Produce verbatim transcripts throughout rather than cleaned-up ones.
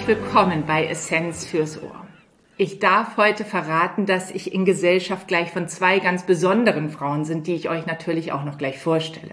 herzlich willkommen bei Essenz fürs Ohr. Ich darf heute verraten, dass ich in Gesellschaft gleich von zwei ganz besonderen Frauen sind, die ich euch natürlich auch noch gleich vorstelle.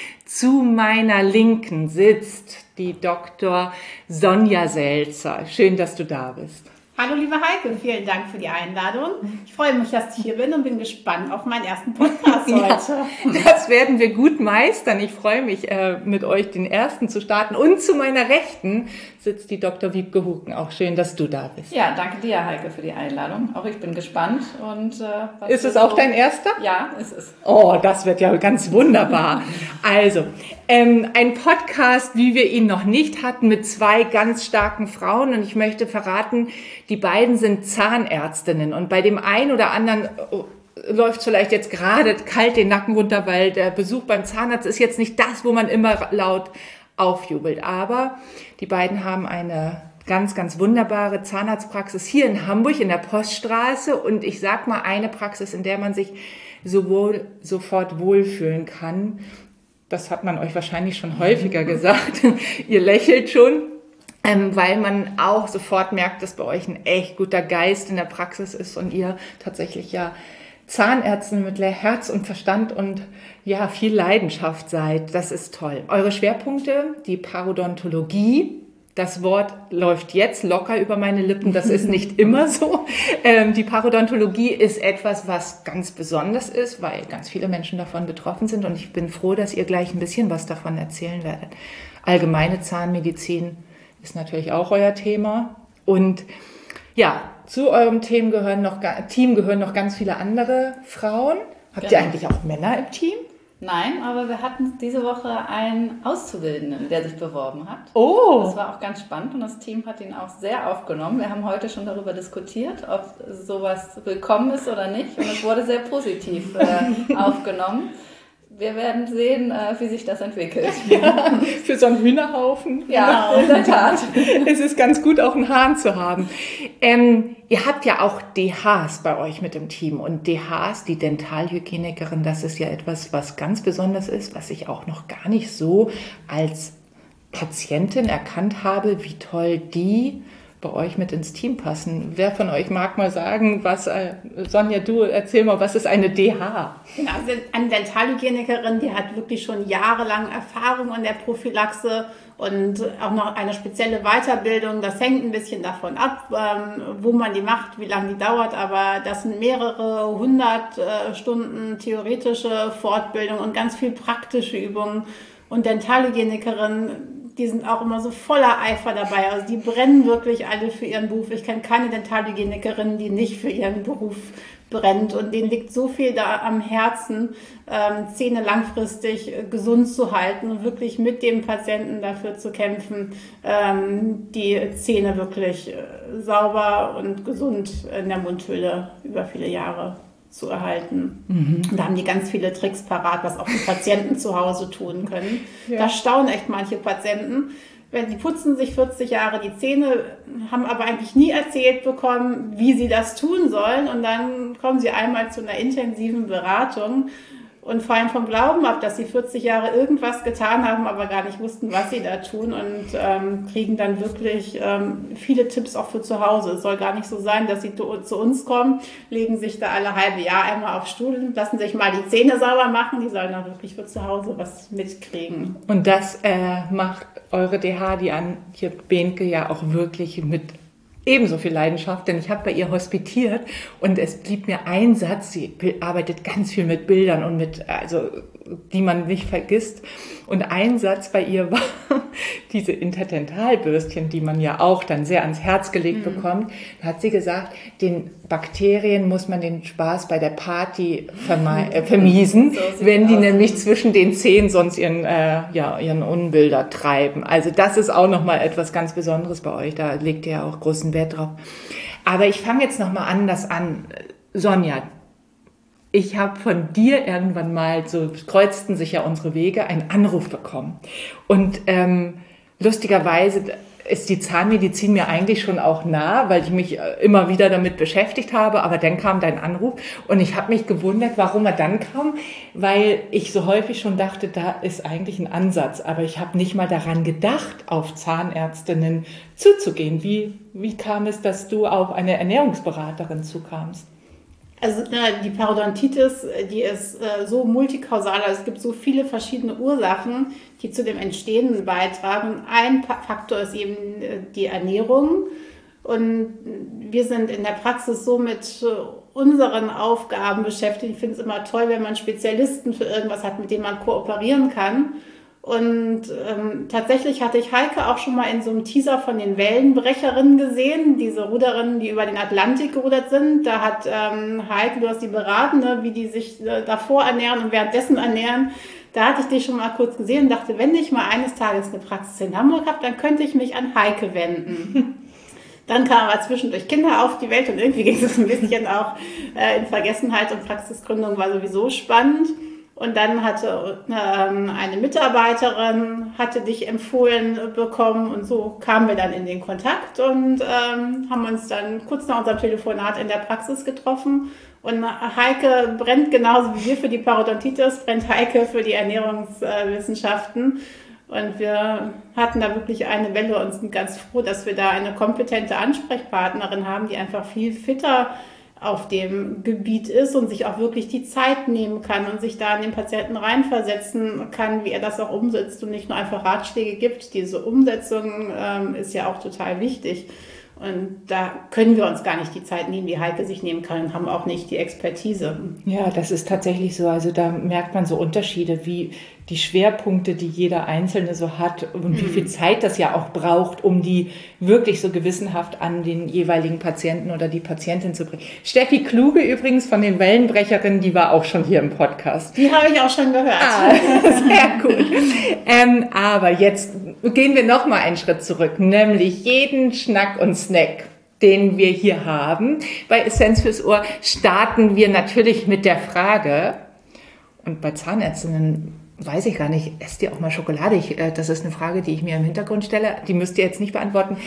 Zu meiner Linken sitzt die Doktor Sonja Selzer. Schön, dass du da bist. Hallo liebe Heike, vielen Dank für die Einladung. Ich freue mich, dass ich hier bin und bin gespannt auf meinen ersten Podcast heute. Ja, das werden wir gut meistern. Ich freue mich, äh, mit euch den ersten zu starten. Und zu meiner Rechten sitzt die Doktor Wiebke Huken. Auch schön, dass du da bist. Ja, danke dir, Heike, für die Einladung. Auch ich bin gespannt. Und, äh, was ist es auch so... dein erster? Ja, ist es. Oh, das wird ja ganz wunderbar. Also, ähm, ein Podcast, wie wir ihn noch nicht hatten, mit zwei ganz starken Frauen. Und ich möchte verraten, die beiden sind Zahnärztinnen. Und bei dem einen oder anderen läuft vielleicht jetzt gerade kalt den Nacken runter, weil der Besuch beim Zahnarzt ist jetzt nicht das, wo man immer laut aufjubelt. Aber die beiden haben eine ganz, ganz wunderbare Zahnarztpraxis hier in Hamburg in der Poststraße. Und ich sag mal, eine Praxis, in der man sich sowohl sofort wohlfühlen kann. Das hat man euch wahrscheinlich schon häufiger gesagt. Ihr lächelt schon. Ähm, weil man auch sofort merkt, dass bei euch ein echt guter Geist in der Praxis ist und ihr tatsächlich ja Zahnärztin mit Herz und Verstand und ja viel Leidenschaft seid. Das ist toll. Eure Schwerpunkte, die Parodontologie. Das Wort läuft jetzt locker über meine Lippen, das ist nicht immer so. Ähm, die Parodontologie ist etwas, was ganz besonders ist, weil ganz viele Menschen davon betroffen sind und ich bin froh, dass ihr gleich ein bisschen was davon erzählen werdet. Allgemeine Zahnmedizin ist natürlich auch euer Thema. Und ja, zu eurem Team gehören noch, Team gehören noch ganz viele andere Frauen. Habt genau. ihr eigentlich auch Männer im Team? Nein, aber wir hatten diese Woche einen Auszubildenden, der sich beworben hat. Oh! Das war auch ganz spannend und das Team hat ihn auch sehr aufgenommen. Wir haben heute schon darüber diskutiert, ob sowas willkommen ist oder nicht. Und es wurde sehr positiv äh, aufgenommen. Wir werden sehen, wie sich das entwickelt. Ja, für so einen Hühnerhaufen. Ja, in der Tat. Es ist ganz gut, auch einen Hahn zu haben. Ähm, ihr habt ja auch D Hs bei euch mit im Team. Und D Hs, die Dentalhygienikerin, das ist ja etwas, was ganz besonders ist, was ich auch noch gar nicht so als Patientin erkannt habe, wie toll die bei euch mit ins Team passen. Wer von euch mag mal sagen, was, äh, Sonja, du erzähl mal, was ist eine D H? Ja, also eine Dentalhygienikerin, die hat wirklich schon jahrelang Erfahrung in der Prophylaxe und auch noch eine spezielle Weiterbildung. Das hängt ein bisschen davon ab, ähm, wo man die macht, wie lange die dauert, aber das sind mehrere hundert äh, Stunden theoretische Fortbildung und ganz viel praktische Übungen. Und Dentalhygienikerin, die sind auch immer so voller Eifer dabei. Also die brennen wirklich alle für ihren Beruf. Ich kenne keine Dentalhygienikerin, die nicht für ihren Beruf brennt. Und denen liegt so viel da am Herzen, ähm, Zähne langfristig äh, gesund zu halten und wirklich mit dem Patienten dafür zu kämpfen, ähm, die Zähne wirklich äh, sauber und gesund in der Mundhöhle über viele Jahre zu erhalten. Mhm. Und da haben die ganz viele Tricks parat, was auch die Patienten zu Hause tun können. Ja. Da staunen echt manche Patienten. Wenn die putzen sich vierzig Jahre die Zähne, haben aber eigentlich nie erzählt bekommen, wie sie das tun sollen. Und dann kommen sie einmal zu einer intensiven Beratung und fallen vom Glauben ab, dass sie vierzig Jahre irgendwas getan haben, aber gar nicht wussten, was sie da tun und ähm, kriegen dann wirklich ähm, viele Tipps auch für zu Hause. Es soll gar nicht so sein, dass sie zu uns kommen, legen sich da alle halbe Jahr einmal auf Stuhl, lassen sich mal die Zähne sauber machen, die sollen dann wirklich für zu Hause was mitkriegen. Und das äh, macht eure D H, die Antje Behnke, ja auch wirklich mit ebenso viel Leidenschaft, denn ich habe bei ihr hospitiert und es blieb mir ein Satz, sie arbeitet ganz viel mit Bildern und mit, also die man nicht vergisst. Und ein Satz bei ihr war diese Interdentalbürstchen, die man ja auch dann sehr ans Herz gelegt mhm. bekommt. Da hat sie gesagt, den Bakterien muss man den Spaß bei der Party verme- äh, vermiesen, so wenn die aus. nämlich zwischen den Zähnen sonst ihren, äh, ja, ihren Unbilder treiben. Also das ist auch nochmal etwas ganz Besonderes bei euch. Da legt ihr ja auch großen Wert drauf. Aber ich fange jetzt nochmal anders an. Sonja, ich habe von dir irgendwann mal, so kreuzten sich ja unsere Wege, einen Anruf bekommen. Und ähm, lustigerweise ist die Zahnmedizin mir eigentlich schon auch nah, weil ich mich immer wieder damit beschäftigt habe. Aber dann kam dein Anruf und ich habe mich gewundert, warum er dann kam, weil ich so häufig schon dachte, da ist eigentlich ein Ansatz. Aber ich habe nicht mal daran gedacht, auf Zahnärztinnen zuzugehen. Wie, wie kam es, dass du auf eine Ernährungsberaterin zukamst? Also die Parodontitis, die ist so multikausal, also es gibt so viele verschiedene Ursachen, die zu dem Entstehen beitragen. Ein Faktor ist eben die Ernährung und wir sind in der Praxis so mit unseren Aufgaben beschäftigt. Ich finde es immer toll, wenn man Spezialisten für irgendwas hat, mit denen man kooperieren kann. Und ähm, tatsächlich hatte ich Heike auch schon mal in so einem Teaser von den Wellenbrecherinnen gesehen, diese Ruderinnen, die über den Atlantik gerudert sind. Da hat ähm, Heike, du hast die beraten, ne, wie die sich äh, davor ernähren und währenddessen ernähren. Da hatte ich dich schon mal kurz gesehen und dachte, wenn ich mal eines Tages eine Praxis in Hamburg habe, dann könnte ich mich an Heike wenden. Dann kamen aber zwischendurch Kinder auf die Welt und irgendwie ging es ein bisschen auch äh, in Vergessenheit und Praxisgründung war sowieso spannend. Und dann hatte ähm, eine Mitarbeiterin, hatte dich empfohlen bekommen und so kamen wir dann in den Kontakt und ähm, haben uns dann kurz nach unserem Telefonat in der Praxis getroffen. Und Heike brennt genauso wie wir für die Parodontitis, brennt Heike für die Ernährungswissenschaften. Und wir hatten da wirklich eine Welle und sind ganz froh, dass wir da eine kompetente Ansprechpartnerin haben, die einfach viel fitter auf dem Gebiet ist und sich auch wirklich die Zeit nehmen kann und sich da in den Patienten reinversetzen kann, wie er das auch umsetzt und nicht nur einfach Ratschläge gibt. Diese Umsetzung ähm, ist ja auch total wichtig. Und da können wir uns gar nicht die Zeit nehmen, die Heike sich nehmen kann und haben auch nicht die Expertise. Ja, das ist tatsächlich so. Also da merkt man so Unterschiede, wie die Schwerpunkte, die jeder Einzelne so hat und mhm. wie viel Zeit das ja auch braucht, um die wirklich so gewissenhaft an den jeweiligen Patienten oder die Patientin zu bringen. Steffi Kluge übrigens von den Wellenbrecherinnen, die war auch schon hier im Podcast. Die habe ich auch schon gehört. Ah, sehr gut. ähm, aber jetzt gehen wir noch mal einen Schritt zurück, nämlich jeden Schnack und Snack, den wir hier haben. Bei Essenz fürs Ohr starten wir natürlich mit der Frage, und bei Zahnärztinnen weiß ich gar nicht, esst ihr auch mal Schokolade? Ich, äh, das ist eine Frage, die ich mir im Hintergrund stelle. Die müsst ihr jetzt nicht beantworten.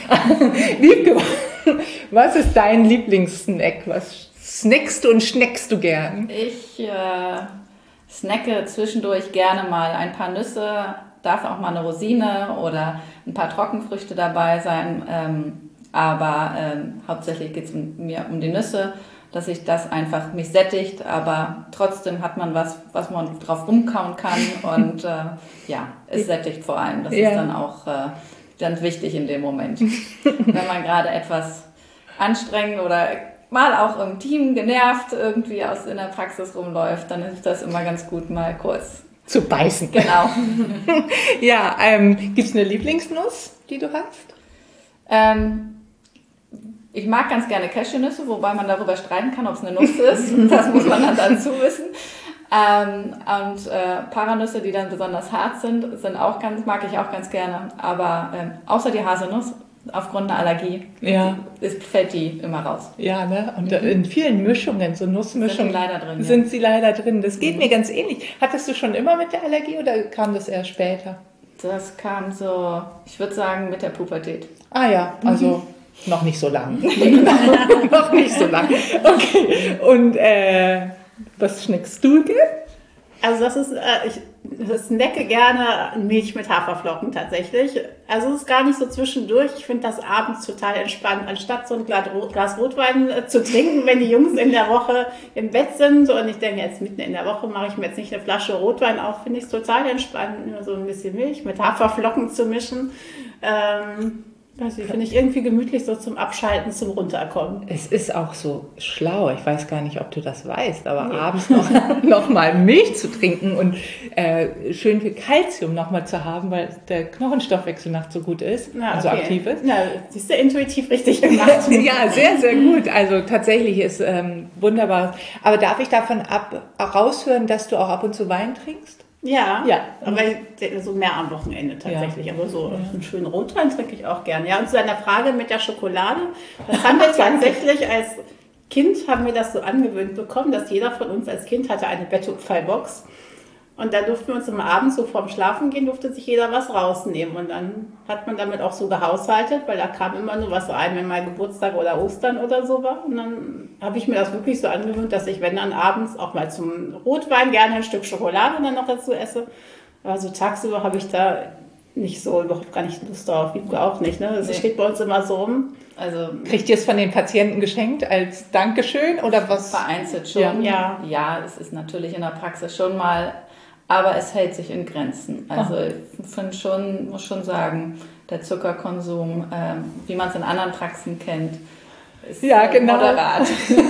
Was ist dein Lieblingssnack? Was snackst du und schnackst du gern? Ich äh, snacke zwischendurch gerne mal ein paar Nüsse, darf auch mal eine Rosine oder ein paar Trockenfrüchte dabei sein. Ähm, aber ähm, hauptsächlich geht es mir um die Nüsse, dass sich das einfach mich sättigt, aber trotzdem hat man was, was man drauf rumkauen kann und äh, ja, es sättigt vor allem. Das ja. ist dann auch äh, ganz wichtig in dem Moment. Wenn man gerade etwas anstrengend oder mal auch im Team genervt irgendwie aus in der Praxis rumläuft, dann ist das immer ganz gut, mal kurz zu beißen. Genau. Ja, ähm, gibt es eine Lieblingsnuss, die du hast? Ähm, Ich mag ganz gerne Cashewnüsse, wobei man darüber streiten kann, ob es eine Nuss ist. Das muss man dann dazu wissen. Ähm, und äh, Paranüsse, die dann besonders hart sind, sind auch ganz, mag ich auch ganz gerne. Aber ähm, außer die Haselnuss, aufgrund einer Allergie, ja. ist, fällt die immer raus. Ja, ne? Und mhm. in vielen Mischungen, so Nussmischungen, sind, leider drin, sind ja. sie leider drin. Das geht mhm. mir ganz ähnlich. Hattest du schon immer mit der Allergie oder kam das erst später? Das kam so, ich würde sagen, mit der Pubertät. Ah ja, also... Mhm. Noch nicht so lang. Noch nicht so lang. Okay. Und äh, was schmeckst du gern? Also das ist, äh, ich snacke gerne Milch mit Haferflocken tatsächlich. Also es ist gar nicht so zwischendurch. Ich finde das abends total entspannt, anstatt so ein Glas Rotwein äh, zu trinken, wenn die Jungs in der Woche im Bett sind. Und ich denke, jetzt mitten in der Woche mache ich mir jetzt nicht eine Flasche Rotwein auf. Finde ich es total entspannt, nur so ein bisschen Milch mit Haferflocken zu mischen. Ähm, Finde ich irgendwie gemütlich, so zum Abschalten, zum Runterkommen. Es ist auch so schlau. Ich weiß gar nicht, ob du das weißt, aber nee. abends noch, noch mal Milch zu trinken und äh, schön viel Kalzium noch mal zu haben, weil der Knochenstoffwechsel nachts so gut ist Na, und so okay. aktiv ist. Na, siehst du, intuitiv richtig gemacht. Ja, sehr, sehr gut. Also tatsächlich ist ähm, wunderbar. Aber darf ich davon ab raushören, dass du auch ab und zu Wein trinkst? Ja, ja, aber so mehr am Wochenende tatsächlich. Ja. Aber so ja. einen schönen Rotwein trinke ich auch gerne. Ja, und zu deiner Frage mit der Schokolade, das haben wir tatsächlich als Kind, haben wir das so angewöhnt bekommen, dass jeder von uns als Kind hatte eine Betthupfei-Box. Und da durften wir uns immer abends so vorm Schlafen gehen, durfte sich jeder was rausnehmen. Und dann hat man damit auch so gehaushaltet, weil da kam immer nur was rein, wenn mal Geburtstag oder Ostern oder so war. Und dann habe ich mir das wirklich so angewöhnt, dass ich, wenn dann abends auch mal zum Rotwein gerne ein Stück Schokolade dann noch dazu esse. Aber so tagsüber habe ich da nicht so, überhaupt gar nicht Lust drauf, Wiebke auch nicht. Ne? Das nee. steht bei uns immer so rum. Also, kriegt ihr es von den Patienten geschenkt als Dankeschön oder was? Vereinzelt schon. Ja. ja, es ist natürlich in der Praxis schon mal, aber es hält sich in Grenzen. Also oh. ich finde schon, muss schon sagen, der Zuckerkonsum, äh, wie man es in anderen Praxen kennt, ist ja, genau. moderat.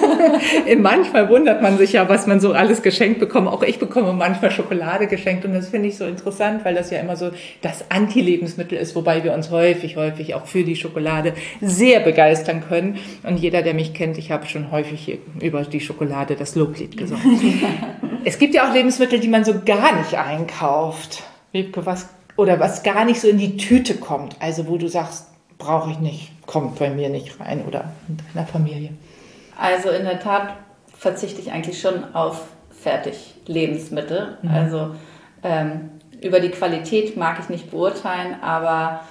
Manchmal wundert man sich ja, was man so alles geschenkt bekommt. Auch ich bekomme manchmal Schokolade geschenkt und das finde ich so interessant, weil das ja immer so das Anti-Lebensmittel ist, wobei wir uns häufig, häufig auch für die Schokolade sehr begeistern können. Und jeder, der mich kennt, ich habe schon häufig über die Schokolade das Loblied gesungen. Es gibt ja auch Lebensmittel, die man so gar nicht einkauft. Wiebke, was, oder was gar nicht so in die Tüte kommt. Also wo du sagst, brauche ich nicht, kommt bei mir nicht rein oder in deiner Familie. Also in der Tat verzichte ich eigentlich schon auf Fertiglebensmittel. Mhm. Also ähm, über die Qualität mag ich nicht beurteilen, aber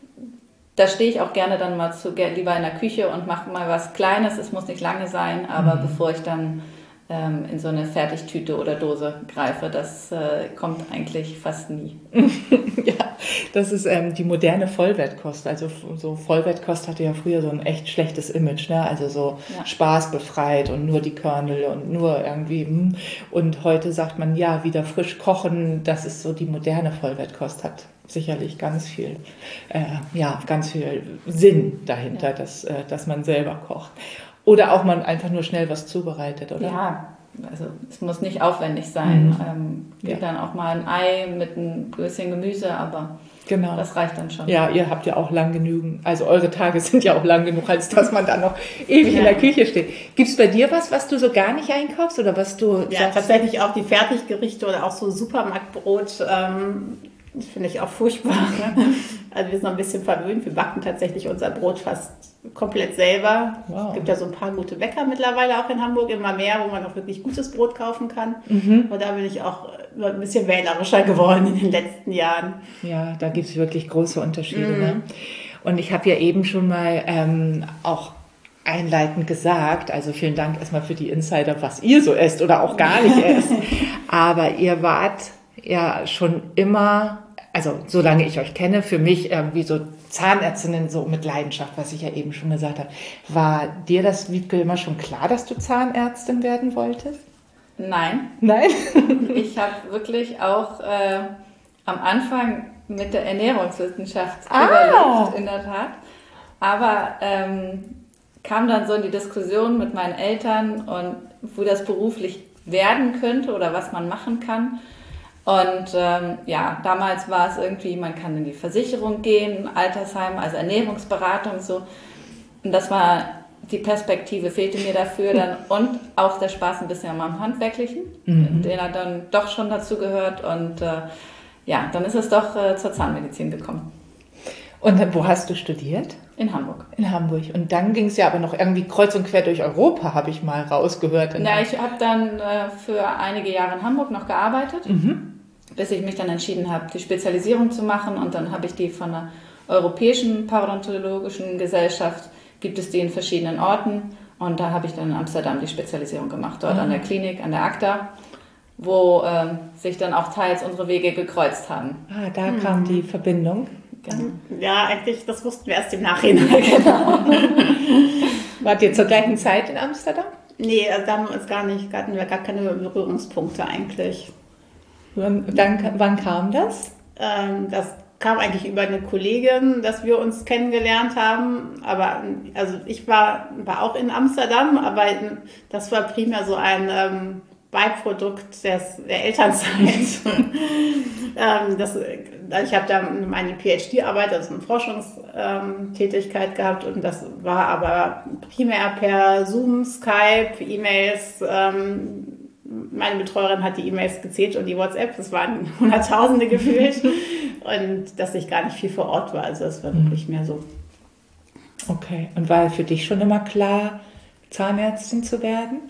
da stehe ich auch gerne dann mal zu, lieber in der Küche und mache mal was Kleines. Es muss nicht lange sein, aber mhm. bevor ich dann ähm, in so eine Fertigtüte oder Dose greife, das äh, kommt eigentlich fast nie. Ja, das ist ähm, die moderne Vollwertkost. Also so Vollwertkost hatte ja früher so ein echt schlechtes Image, ne? Also so ja. spaßbefreit und nur die Körnel und nur irgendwie. Mh. Und heute sagt man, ja, wieder frisch kochen, das ist so die moderne Vollwertkost, hat sicherlich ganz viel, äh, ja, ganz viel Sinn dahinter, ja. dass, äh, dass man selber kocht. Oder auch man einfach nur schnell was zubereitet, oder? Ja, also es muss nicht aufwendig sein. Mhm. Ähm, geht ja. dann auch mal ein Ei mit ein bisschen Gemüse, aber genau. das reicht dann schon. Ja, ihr habt ja auch lang genügend, also eure Tage sind ja auch lang genug, als dass man dann noch ewig ja. in der Küche steht. Gibt es bei dir was, was du so gar nicht einkaufst oder was du Ja, sagst? Tatsächlich auch die Fertiggerichte oder auch so Supermarktbrot, ähm, das finde ich auch furchtbar. Ne? Also wir sind noch ein bisschen verwöhnt, wir backen tatsächlich unser Brot fast komplett selber. Wow. Es gibt ja so ein paar gute Bäcker mittlerweile auch in Hamburg, immer mehr, wo man auch wirklich gutes Brot kaufen kann. Mhm. Und da bin ich auch ein bisschen wählerischer geworden in den letzten Jahren. Ja, da gibt es wirklich große Unterschiede. Mhm. Ne? Und ich habe ja eben schon mal ähm, auch einleitend gesagt, also vielen Dank erstmal für die Insider, was ihr so esst oder auch gar nicht esst. Aber ihr wart ja schon immer, also solange ich euch kenne, für mich irgendwie so Zahnärztinnen so mit Leidenschaft, was ich ja eben schon gesagt habe. War dir das, Wiebke, immer schon klar, dass du Zahnärztin werden wolltest? Nein. Nein? Ich habe wirklich auch äh, am Anfang mit der Ernährungswissenschaft ah. überlegt, in der Tat. Aber ähm, kam dann so in die Diskussion mit meinen Eltern und wo das beruflich werden könnte oder was man machen kann. Und ähm, ja, damals war es irgendwie, man kann in die Versicherung gehen, Altersheim, also Ernährungsberatung so. Und das war, die Perspektive fehlte mir dafür dann und auch der Spaß ein bisschen an meinem Handwerklichen, mhm. den hat dann doch schon dazu gehört. Und äh, ja, dann ist es doch äh, zur Zahnmedizin gekommen. Und wo hast du studiert? In Hamburg. In Hamburg. Und dann ging es ja aber noch irgendwie kreuz und quer durch Europa, habe ich mal rausgehört. Ja, ich habe dann äh, für einige Jahre in Hamburg noch gearbeitet, mhm. bis ich mich dann entschieden habe, die Spezialisierung zu machen. Und dann habe ich die von der Europäischen Parodontologischen Gesellschaft, gibt es die in verschiedenen Orten. Und da habe ich dann in Amsterdam die Spezialisierung gemacht, dort mhm. an der Klinik, an der ACTA, wo ähm, sich dann auch teils unsere Wege gekreuzt haben. Ah, da mhm. kam die Verbindung. Genau. Ja, eigentlich, das wussten wir erst im Nachhinein. Genau. Wart ihr zur gleichen Zeit in Amsterdam? Nee, also da haben wir uns gar nicht, hatten wir gar keine Berührungspunkte eigentlich. Und dann, wann kam das? Ähm, das kam eigentlich über eine Kollegin, dass wir uns kennengelernt haben. Aber also ich war, war auch in Amsterdam, aber das war primär so ein ähm, Beiprodukt des, der Elternzeit. ähm, das, ich habe da meine PhD-Arbeit, also eine Forschungstätigkeit ähm, gehabt und das war aber primär per Zoom, Skype, E-Mails. Ähm, meine Betreuerin hat die E-Mails gezählt und die WhatsApp, das waren Hunderttausende gefühlt und dass ich gar nicht viel vor Ort war, also das war wirklich mehr so. Okay, und war für dich schon immer klar, Zahnärztin zu werden?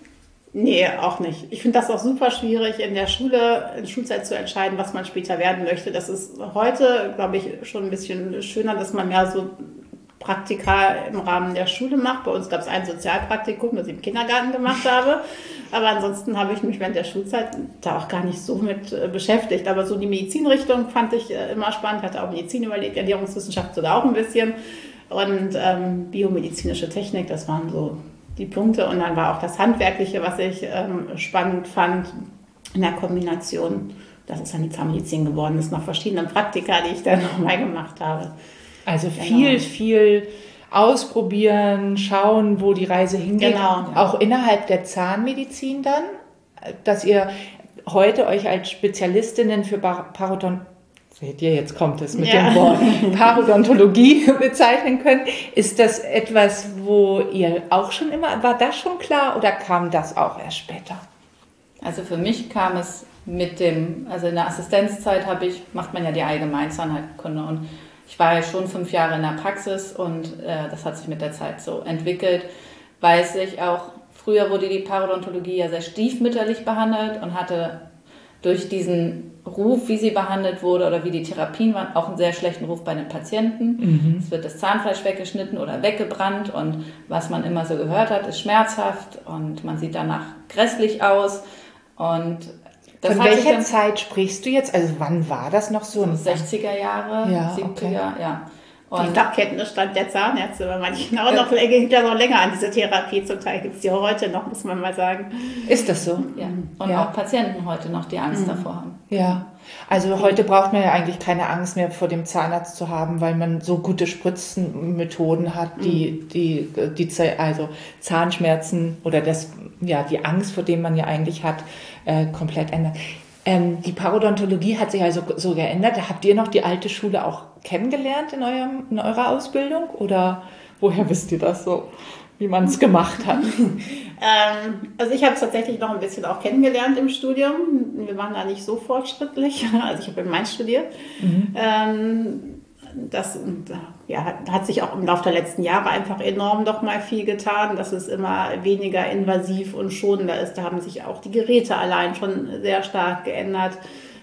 Nee, auch nicht. Ich finde das auch super schwierig, in der Schule, in der Schulzeit zu entscheiden, was man später werden möchte. Das ist heute, glaube ich, schon ein bisschen schöner, dass man mehr so Praktika im Rahmen der Schule macht. Bei uns gab es ein Sozialpraktikum, das ich im Kindergarten gemacht habe. Aber ansonsten habe ich mich während der Schulzeit da auch gar nicht so mit äh, beschäftigt. Aber so die Medizinrichtung fand ich äh, immer spannend. Hatte auch Medizin überlegt, Ernährungswissenschaft sogar auch ein bisschen. Und ähm, biomedizinische Technik, das waren so die Punkte. Und dann war auch das Handwerkliche, was ich ähm, spannend fand in der Kombination. Das ist dann die Zahnmedizin geworden. Das sind noch verschiedene Praktika, die ich dann nochmal gemacht habe. Also viel, genau. viel ausprobieren, schauen, wo die Reise hingeht. Genau. Auch innerhalb der Zahnmedizin dann, dass ihr heute euch als Spezialistinnen für Parodont Seht ihr, jetzt kommt es mit ja. dem Wort Parodontologie bezeichnen können. Ist das etwas, wo ihr auch schon immer, war das schon klar oder kam das auch erst später? Also für mich kam es mit dem, also in der Assistenzzeit habe ich, macht man ja die Allgemeinzahnheilkunde und ich war ja schon fünf Jahre in der Praxis und äh, das hat sich mit der Zeit so entwickelt. Weiß ich auch, früher wurde die Parodontologie ja sehr stiefmütterlich behandelt und hatte durch diesen Ruf, wie sie behandelt wurde oder wie die Therapien waren, auch einen sehr schlechten Ruf bei den Patienten. Mhm. Es wird das Zahnfleisch weggeschnitten oder weggebrannt und was man immer so gehört hat, ist schmerzhaft und man sieht danach grässlich aus. Und das Von welcher Zeit sprichst du jetzt? Also wann war das noch so? sechziger Jahre, ja, siebziger, okay. ja. Und die Fachkenntnisstand der Zahnärzte bei manchen auch noch, geht ja noch länger an diese Therapie. Zum Teil gibt es die heute noch, muss man mal sagen. Ist das so? Ja. Und ja. auch Patienten heute noch die Angst mhm. davor haben. Ja, also heute braucht man ja eigentlich keine Angst mehr vor dem Zahnarzt zu haben, weil man so gute Spritzenmethoden hat, die, mhm. die, die also Zahnschmerzen oder das, ja, die Angst, vor dem man ja eigentlich hat, äh, komplett ändern. Ähm, die Parodontologie hat sich also so geändert. Habt ihr noch die alte Schule auch kennengelernt in, eurem, in eurer Ausbildung? Oder woher wisst ihr das so, wie man es gemacht hat? ähm, also ich habe es tatsächlich noch ein bisschen auch kennengelernt im Studium. Wir waren da nicht so fortschrittlich. Also ich habe in Mainz studiert. Mhm. Ähm, das ja, hat sich auch im Laufe der letzten Jahre einfach enorm doch mal viel getan, dass es immer weniger invasiv und schonender ist. Da haben sich auch die Geräte allein schon sehr stark geändert,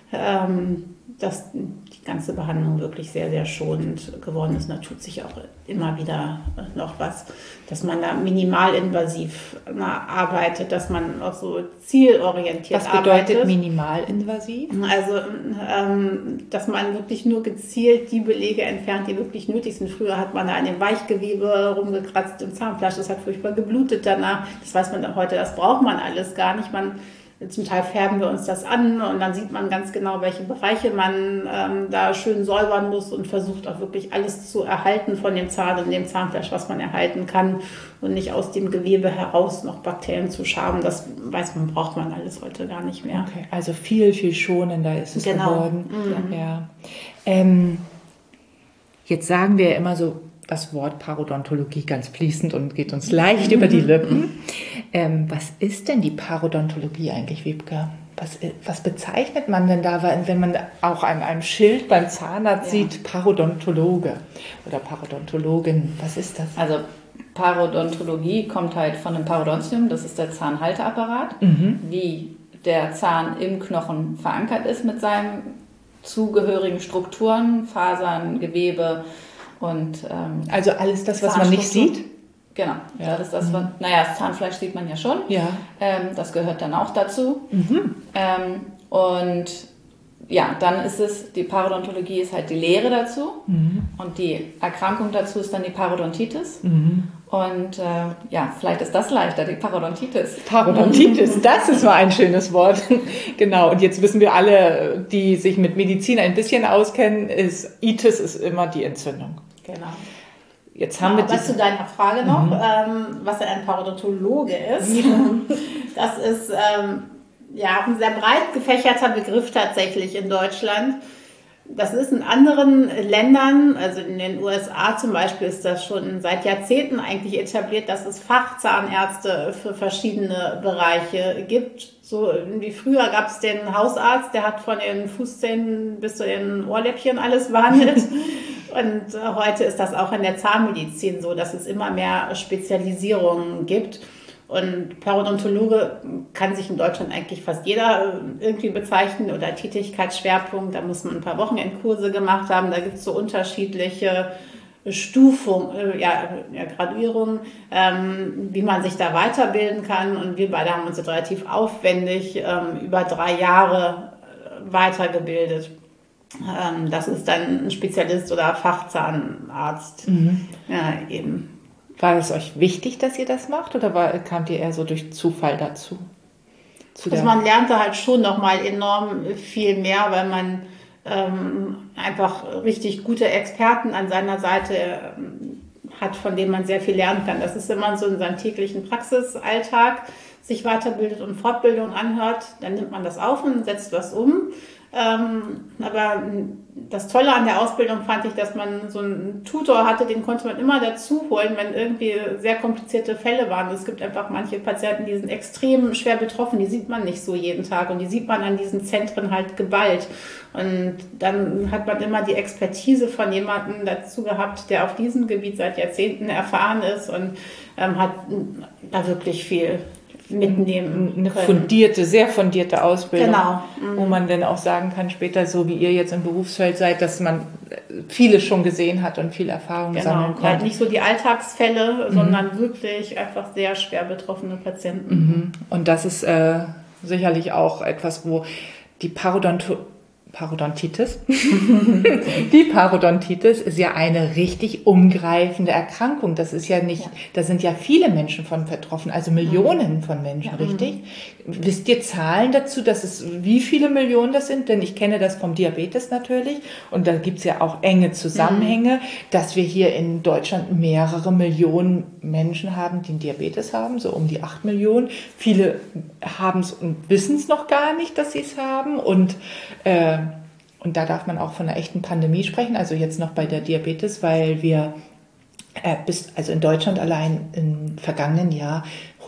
ähm, dass die ganze Behandlung wirklich sehr, sehr schonend geworden ist. Und da tut sich auch immer wieder noch was, dass man da minimalinvasiv arbeitet, dass man auch so zielorientiert arbeitet. Was bedeutet minimalinvasiv? Also, ähm, dass man wirklich nur gezielt die Belege entfernt, die wirklich nötig sind. Früher hat man da an dem Weichgewebe rumgekratzt im Zahnfleisch, das hat furchtbar geblutet danach. Das weiß man heute, das braucht man alles gar nicht. Man Zum Teil färben wir uns das an und dann sieht man ganz genau, welche Bereiche man ähm, da schön säubern muss und versucht auch wirklich alles zu erhalten von dem Zahn und dem Zahnfleisch, was man erhalten kann und nicht aus dem Gewebe heraus noch Bakterien zu schaben. Das weiß man, braucht man alles heute gar nicht mehr. Okay, also viel, viel schonender ist es genau. geworden. Mhm. Ja. Ähm, jetzt sagen wir ja immer so, das Wort Parodontologie ganz fließend und geht uns leicht über die Lippen. Ähm, was ist denn die Parodontologie eigentlich, Wiebke? Was, was bezeichnet man denn da, wenn man auch an einem Schild beim Zahnarzt ja. sieht, Parodontologe oder Parodontologin? Was ist das? Also Parodontologie kommt halt von dem Parodontium, das ist der Zahnhalteapparat, mhm. wie der Zahn im Knochen verankert ist mit seinen zugehörigen Strukturen, Fasern, Gewebe, und, ähm, also alles das, was man nicht sieht? Genau, ja. das ist das, was, naja, das Zahnfleisch sieht man ja schon. Ja. Ähm, das gehört dann auch dazu. Mhm. Ähm, und ja, dann ist es, die Parodontologie ist halt die Lehre dazu. Mhm. Und die Erkrankung dazu ist dann die Parodontitis. Mhm. Und äh, ja, vielleicht ist das leichter, die Parodontitis. Parodontitis, das ist mal ein schönes Wort. Genau, und jetzt wissen wir alle, die sich mit Medizin ein bisschen auskennen, ist Itis ist immer die Entzündung. Genau. Jetzt haben ja, wir was zu deiner Frage noch, mhm. ähm, was ein Parodontologe ist. Das ist ähm, ja auch ein sehr breit gefächerter Begriff tatsächlich in Deutschland. Das ist in anderen Ländern, also in den U S A zum Beispiel, ist das schon seit Jahrzehnten eigentlich etabliert, dass es Fachzahnärzte für verschiedene Bereiche gibt. So wie früher gab es den Hausarzt, der hat von den Fußzähnen bis zu den Ohrläppchen alles behandelt. Und heute ist das auch in der Zahnmedizin so, dass es immer mehr Spezialisierungen gibt. Und Parodontologe kann sich in Deutschland eigentlich fast jeder irgendwie bezeichnen oder Tätigkeitsschwerpunkt. Da muss man ein paar Wochenendkurse gemacht haben. Da gibt es so unterschiedliche Stufung, äh, ja, ja, Graduierung, ähm, wie man sich da weiterbilden kann. Und wir beide haben uns jetzt relativ aufwendig ähm, über drei Jahre weitergebildet. Ähm, das ist dann ein Spezialist oder Fachzahnarzt. Mhm. Ja, eben. War es euch wichtig, dass ihr das macht, oder war, kamt ihr eher so durch Zufall dazu? Zu also man lernte halt schon nochmal enorm viel mehr, weil man ähm, einfach richtig gute Experten an seiner Seite ähm, hat, von denen man sehr viel lernen kann. Das ist, wenn man so in seinem täglichen Praxisalltag sich weiterbildet und Fortbildung anhört, dann nimmt man das auf und setzt was um. Ähm, aber das Tolle an der Ausbildung fand ich, dass man so einen Tutor hatte, den konnte man immer dazu holen, wenn irgendwie sehr komplizierte Fälle waren. Es gibt einfach manche Patienten, die sind extrem schwer betroffen, die sieht man nicht so jeden Tag und die sieht man an diesen Zentren halt geballt. Und dann hat man immer die Expertise von jemandem dazu gehabt, der auf diesem Gebiet seit Jahrzehnten erfahren ist und ähm, hat da wirklich viel mitnehmen eine fundierte, sehr fundierte Ausbildung, genau. Wo man dann auch sagen kann, später, so wie ihr jetzt im Berufsfeld seid, dass man vieles schon gesehen hat und viel Erfahrung genau. sammeln konnte. Halt nicht so die Alltagsfälle, mhm. sondern wirklich einfach sehr schwer betroffene Patienten. Mhm. Und das ist äh, sicherlich auch etwas, wo die Parodonto Parodontitis. Die Parodontitis ist ja eine richtig umgreifende Erkrankung. Das ist ja nicht, ja. Da sind ja viele Menschen von betroffen, also Millionen von Menschen, ja. Richtig? Wisst ihr Zahlen dazu, dass es, wie viele Millionen das sind? Denn ich kenne das vom Diabetes natürlich und da gibt es ja auch enge Zusammenhänge, mhm. dass wir hier in Deutschland mehrere Millionen Menschen haben, die einen Diabetes haben, so um die acht Millionen. Viele haben es und wissen es noch gar nicht, dass sie es haben und äh, Und da darf man auch von einer echten Pandemie sprechen, also jetzt noch bei der Diabetes, weil wir äh, bis, also in Deutschland allein im vergangenen Jahr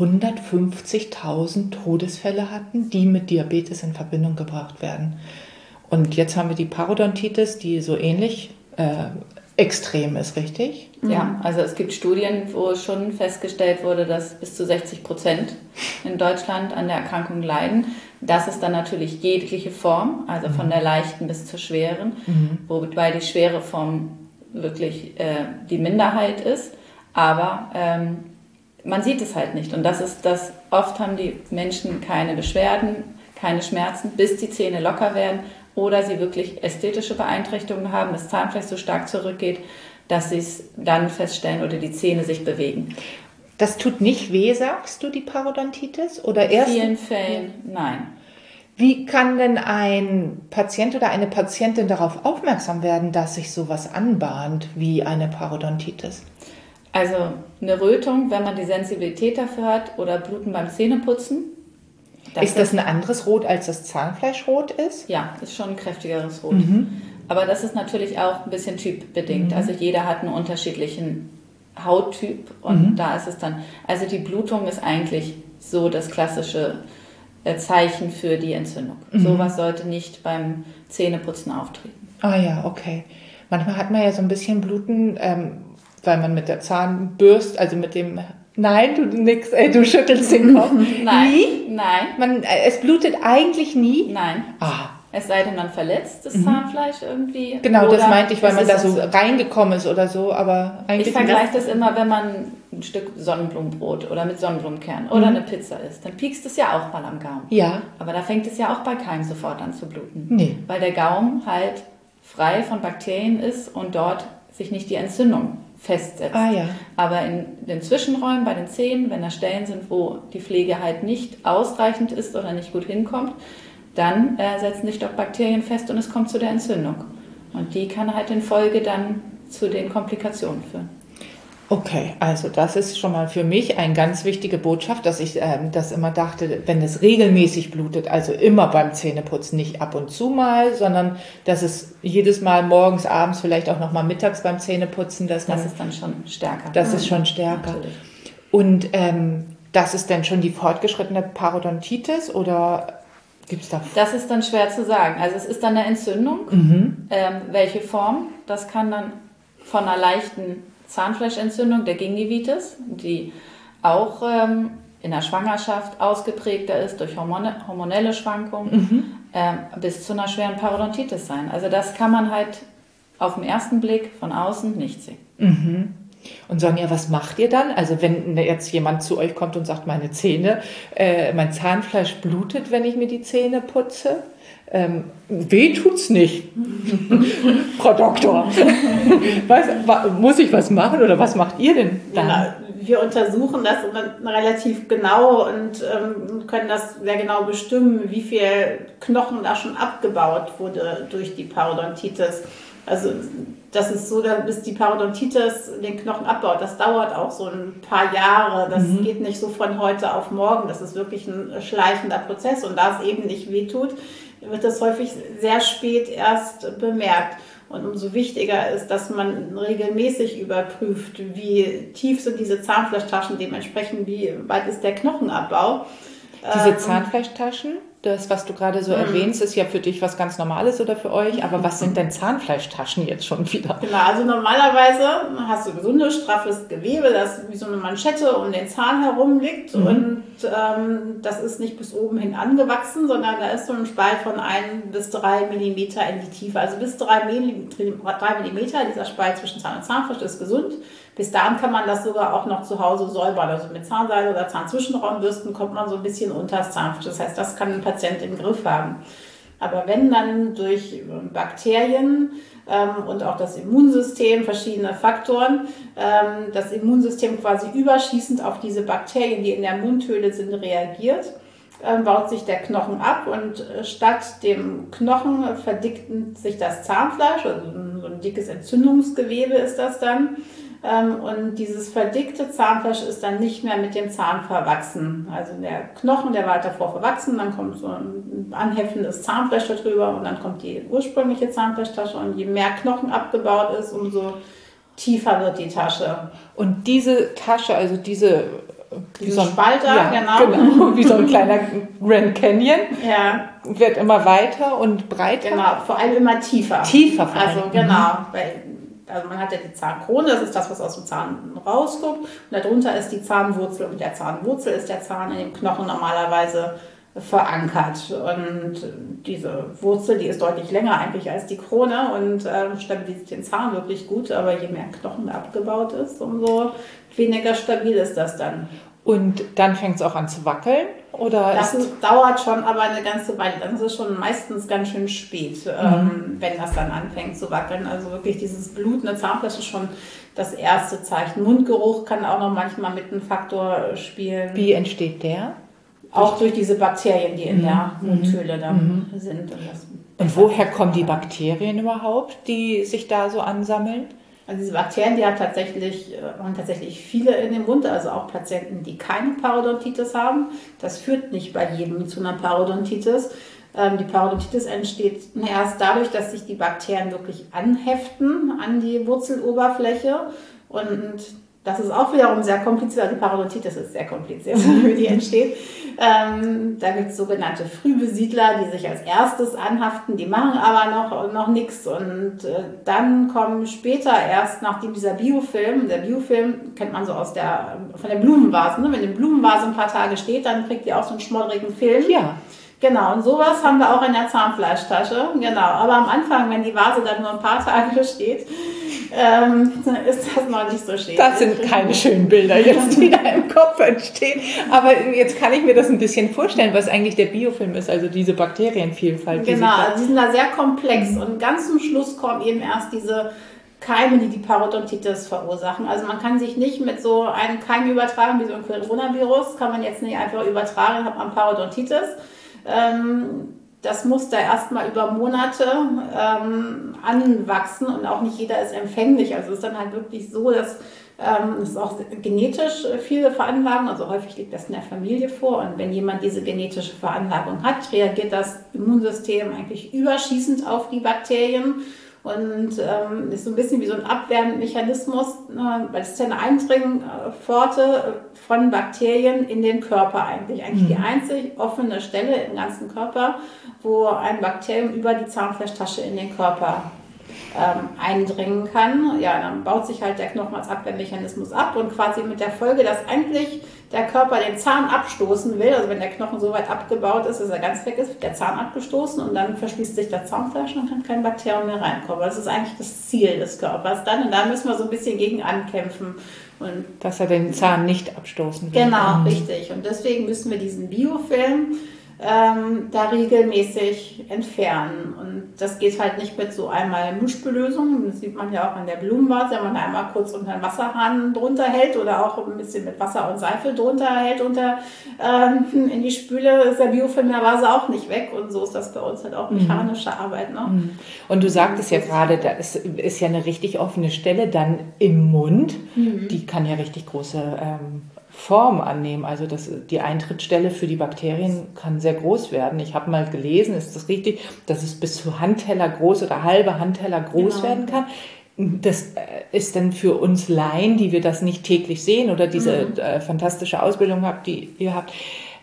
hundertfünfzigtausend Todesfälle hatten, die mit Diabetes in Verbindung gebracht werden. Und jetzt haben wir die Parodontitis, die so ähnlich äh, extrem ist, richtig? Ja, also es gibt Studien, wo schon festgestellt wurde, dass bis zu sechzig Prozent in Deutschland an der Erkrankung leiden. Das ist dann natürlich jegliche Form, also von der leichten bis zur schweren, mhm. wobei die schwere Form wirklich äh, die Minderheit ist. Aber ähm, man sieht es halt nicht. Und das ist das, oft haben die Menschen keine Beschwerden, keine Schmerzen, bis die Zähne locker werden oder sie wirklich ästhetische Beeinträchtigungen haben, das Zahnfleisch so stark zurückgeht, dass sie es dann feststellen oder die Zähne sich bewegen. Das tut nicht weh, sagst du, die Parodontitis? Oder erst? In vielen Fällen nein. Wie kann denn ein Patient oder eine Patientin darauf aufmerksam werden, dass sich sowas anbahnt wie eine Parodontitis? Also eine Rötung, wenn man die Sensibilität dafür hat, oder Bluten beim Zähneputzen. Das ist das ein anderes Rot, als das Zahnfleischrot ist? Ja, ist schon ein kräftigeres Rot. Mhm. Aber das ist natürlich auch ein bisschen typbedingt. Mhm. Also jeder hat einen unterschiedlichen Hauttyp und mhm. da ist es dann, also die Blutung ist eigentlich so das klassische Zeichen für die Entzündung. Mhm. Sowas sollte nicht beim Zähneputzen auftreten. Ah ja, okay. Manchmal hat man ja so ein bisschen Bluten, ähm, weil man mit der Zahnbürste, also mit dem... Nein, du nix, äh, du schüttelst den Kopf. Nein, nie? Nein. Man, äh, es blutet eigentlich nie? Nein. Ah. Es sei denn, man verletzt das mhm. Zahnfleisch irgendwie. Genau, oder das meinte ich, weil man da so so reingekommen ist oder so, aber eigentlich... Ich vergleiche das immer, wenn man ein Stück Sonnenblumenbrot oder mit Sonnenblumenkernen mhm. oder eine Pizza isst, dann piekst es ja auch mal am Gaumen. Ja. Aber da fängt es ja auch bei keinem sofort an zu bluten. Nee. Weil der Gaumen halt frei von Bakterien ist und dort sich nicht die Entzündung festsetzt. Ah, ja. Aber in den Zwischenräumen bei den Zähnen, wenn da Stellen sind, wo die Pflege halt nicht ausreichend ist oder nicht gut hinkommt, dann äh, setzen sich dort Bakterien fest und es kommt zu der Entzündung. Und die kann halt in Folge dann zu den Komplikationen führen. Okay, also das ist schon mal für mich eine ganz wichtige Botschaft, dass ich ähm, das immer dachte, wenn es regelmäßig blutet, also immer beim Zähneputzen, nicht ab und zu mal, sondern dass es jedes Mal morgens, abends, vielleicht auch noch mal mittags beim Zähneputzen, dass man... Das ist dann schon stärker. Das mhm. ist schon stärker. Natürlich. Und ähm, das ist dann schon die fortgeschrittene Parodontitis oder... Gibt's da? Das ist dann schwer zu sagen. Also es ist dann eine Entzündung. Mhm. Ähm, welche Form? Das kann dann von einer leichten Zahnfleischentzündung der Gingivitis, die auch ähm, in der Schwangerschaft ausgeprägter ist durch Hormone, hormonelle Schwankungen, mhm. ähm, bis zu einer schweren Parodontitis sein. Also das kann man halt auf den ersten Blick von außen nicht sehen. Mhm. Und Sonja, was macht ihr dann? Also wenn jetzt jemand zu euch kommt und sagt, meine Zähne, äh, mein Zahnfleisch blutet, wenn ich mir die Zähne putze. Ähm, weh tut's nicht. Frau Doktor. Was, muss ich was machen oder was macht ihr denn dann? Ja, wir untersuchen das relativ genau und ähm, können das sehr genau bestimmen, wie viel Knochen da schon abgebaut wurde durch die Parodontitis. Also das ist so, bis die Parodontitis den Knochen abbaut, das dauert auch so ein paar Jahre. Das mhm. geht nicht so von heute auf morgen. Das ist wirklich ein schleichender Prozess. Und da es eben nicht wehtut, wird das häufig sehr spät erst bemerkt. Und umso wichtiger ist, dass man regelmäßig überprüft, wie tief sind diese Zahnfleischtaschen, dementsprechend wie weit ist der Knochenabbau. Diese Zahnfleischtaschen, das, was du gerade so mhm. erwähnst, ist ja für dich was ganz Normales oder für euch. Aber was sind denn Zahnfleischtaschen jetzt schon wieder? Genau, also normalerweise hast du gesundes, straffes Gewebe, das wie so eine Manschette um den Zahn herum liegt. Mhm. Und ähm, das ist nicht bis oben hin angewachsen, sondern da ist so ein Spalt von ein bis drei Millimeter in die Tiefe. Also bis drei Millimeter, dieser Spalt zwischen Zahn und Zahnfleisch ist gesund. Bis dahin kann man das sogar auch noch zu Hause säubern. Also mit Zahnseide oder Zahnzwischenraumbürsten kommt man so ein bisschen unter das Zahnfleisch. Das heißt, das kann ein Patient im Griff haben. Aber wenn dann durch Bakterien ähm, und auch das Immunsystem, verschiedene Faktoren, ähm, das Immunsystem quasi überschießend auf diese Bakterien, die in der Mundhöhle sind, reagiert, ähm, baut sich der Knochen ab und äh, statt dem Knochen verdickt sich das Zahnfleisch, also so ein dickes Entzündungsgewebe ist das dann. Und dieses verdickte Zahnfleisch ist dann nicht mehr mit dem Zahn verwachsen. Also der Knochen, der war halt davor verwachsen, dann kommt so ein anheftendes Zahnfleisch darüber und dann kommt die ursprüngliche Zahnfleischtasche. Und je mehr Knochen abgebaut ist, umso tiefer wird die Tasche. Und diese Tasche, also diese... Wie so ein Spalter, ja, genau. genau. Wie so ein kleiner Grand Canyon. Ja. Wird immer weiter und breiter. Genau, vor allem immer tiefer. Tiefer vor allem. Also genau, weil... Also man hat ja die Zahnkrone, das ist das, was aus dem Zahn rausguckt. Und darunter ist die Zahnwurzel. Und der Zahnwurzel ist der Zahn in dem Knochen normalerweise verankert. Und diese Wurzel, die ist deutlich länger eigentlich als die Krone und äh, stabilisiert den Zahn wirklich gut. Aber je mehr Knochen abgebaut ist, umso weniger stabil ist das dann. Und dann fängt es auch an zu wackeln? Oder das ist dauert schon aber eine ganze Weile. Dann ist es schon meistens ganz schön spät, mhm. ähm, wenn das dann anfängt zu wackeln. Also wirklich dieses Blut in der Zahnfleisch ist schon das erste Zeichen. Mundgeruch kann auch noch manchmal mit einem Faktor spielen. Wie entsteht der? Auch durch diese Bakterien, die in mhm. der Mundhöhle dann mhm. sind. Und, das Und woher kommen die Bakterien überhaupt, die sich da so ansammeln? Also diese Bakterien, die haben tatsächlich, haben tatsächlich viele in dem Mund, also auch Patienten, die keine Parodontitis haben. Das führt nicht bei jedem zu einer Parodontitis. Ähm, die Parodontitis entsteht erst dadurch, dass sich die Bakterien wirklich anheften an die Wurzeloberfläche. Und das ist auch wiederum sehr kompliziert. Also die Parodontitis ist sehr kompliziert, wie die entsteht. Ähm, da gibt es sogenannte Frühbesiedler, die sich als erstes anhaften, die machen aber noch, noch nichts. Und äh, dann kommen später erst, nachdem dieser Biofilm, der Biofilm kennt man so aus der, von der Blumenvase, ne? Wenn die Blumenvase ein paar Tage steht, dann kriegt ihr auch so einen schmoddrigen Film. Ja. Genau, und sowas haben wir auch in der Zahnfleischtasche. Genau, aber am Anfang, wenn die Vase dann nur ein paar Tage steht, ähm, ist das noch nicht so schön. Das sind keine schönen Bilder jetzt, die da im Kopf entstehen. Aber jetzt kann ich mir das ein bisschen vorstellen, was eigentlich der Biofilm ist, also diese Bakterienvielfalt. Die genau, also die sind da sehr komplex und ganz zum Schluss kommen eben erst diese Keime, die die Parodontitis verursachen. Also man kann sich nicht mit so einem Keim übertragen, wie so ein Coronavirus, kann man jetzt nicht einfach übertragen, hat man Parodontitis. Ähm, das muss da erstmal über Monate ähm, anwachsen und auch nicht jeder ist empfänglich. Also es ist dann halt wirklich so, dass ähm, es auch genetisch viele Veranlagungen, also häufig liegt das in der Familie vor. Und wenn jemand diese genetische Veranlagung hat, reagiert das Immunsystem eigentlich überschießend auf die Bakterien. Und ähm, ist so ein bisschen wie so ein Abwehrmechanismus, äh, weil es ist ja eine Eindringpforte äh, von Bakterien in den Körper eigentlich. Eigentlich mhm. die einzig offene Stelle im ganzen Körper, wo ein Bakterium über die Zahnfleischtasche in den Körper ähm, eindringen kann. Ja, dann baut sich halt der Knochen als Abwehrmechanismus ab und quasi mit der Folge, dass eigentlich der Körper den Zahn abstoßen will, also wenn der Knochen so weit abgebaut ist, dass er ganz weg ist, wird der Zahn abgestoßen und dann verschließt sich der Zahnfleisch und kann kein Bakterium mehr reinkommen. Das ist eigentlich das Ziel des Körpers dann und da müssen wir so ein bisschen gegen ankämpfen. Und dass er den Zahn nicht abstoßen will. Genau, mhm. richtig. Und deswegen müssen wir diesen Biofilm ähm, da regelmäßig entfernen. Und das geht halt nicht mit so einmal Mischbelösung. Das sieht man ja auch an der Blumenvase, wenn man da einmal kurz unter den Wasserhahn drunter hält oder auch ein bisschen mit Wasser und Seife drunter hält unter, ähm, in die Spüle, ist der Biofilm in der Vase auch nicht weg. Und so ist das bei uns halt auch mechanische mhm. Arbeit. Ne? Und du sagtest ja gerade, da ist, ist ja eine richtig offene Stelle dann im Mund. Mhm. Die kann ja richtig große ähm, Form annehmen. Also das, die Eintrittsstelle für die Bakterien kann sehr groß werden. Ich habe mal gelesen, ist das richtig, dass es bis zu Handteller groß oder halbe Handteller groß genau. werden kann. Das ist dann für uns Laien, die wir das nicht täglich sehen oder diese mhm. äh, fantastische Ausbildung habt, die ihr habt,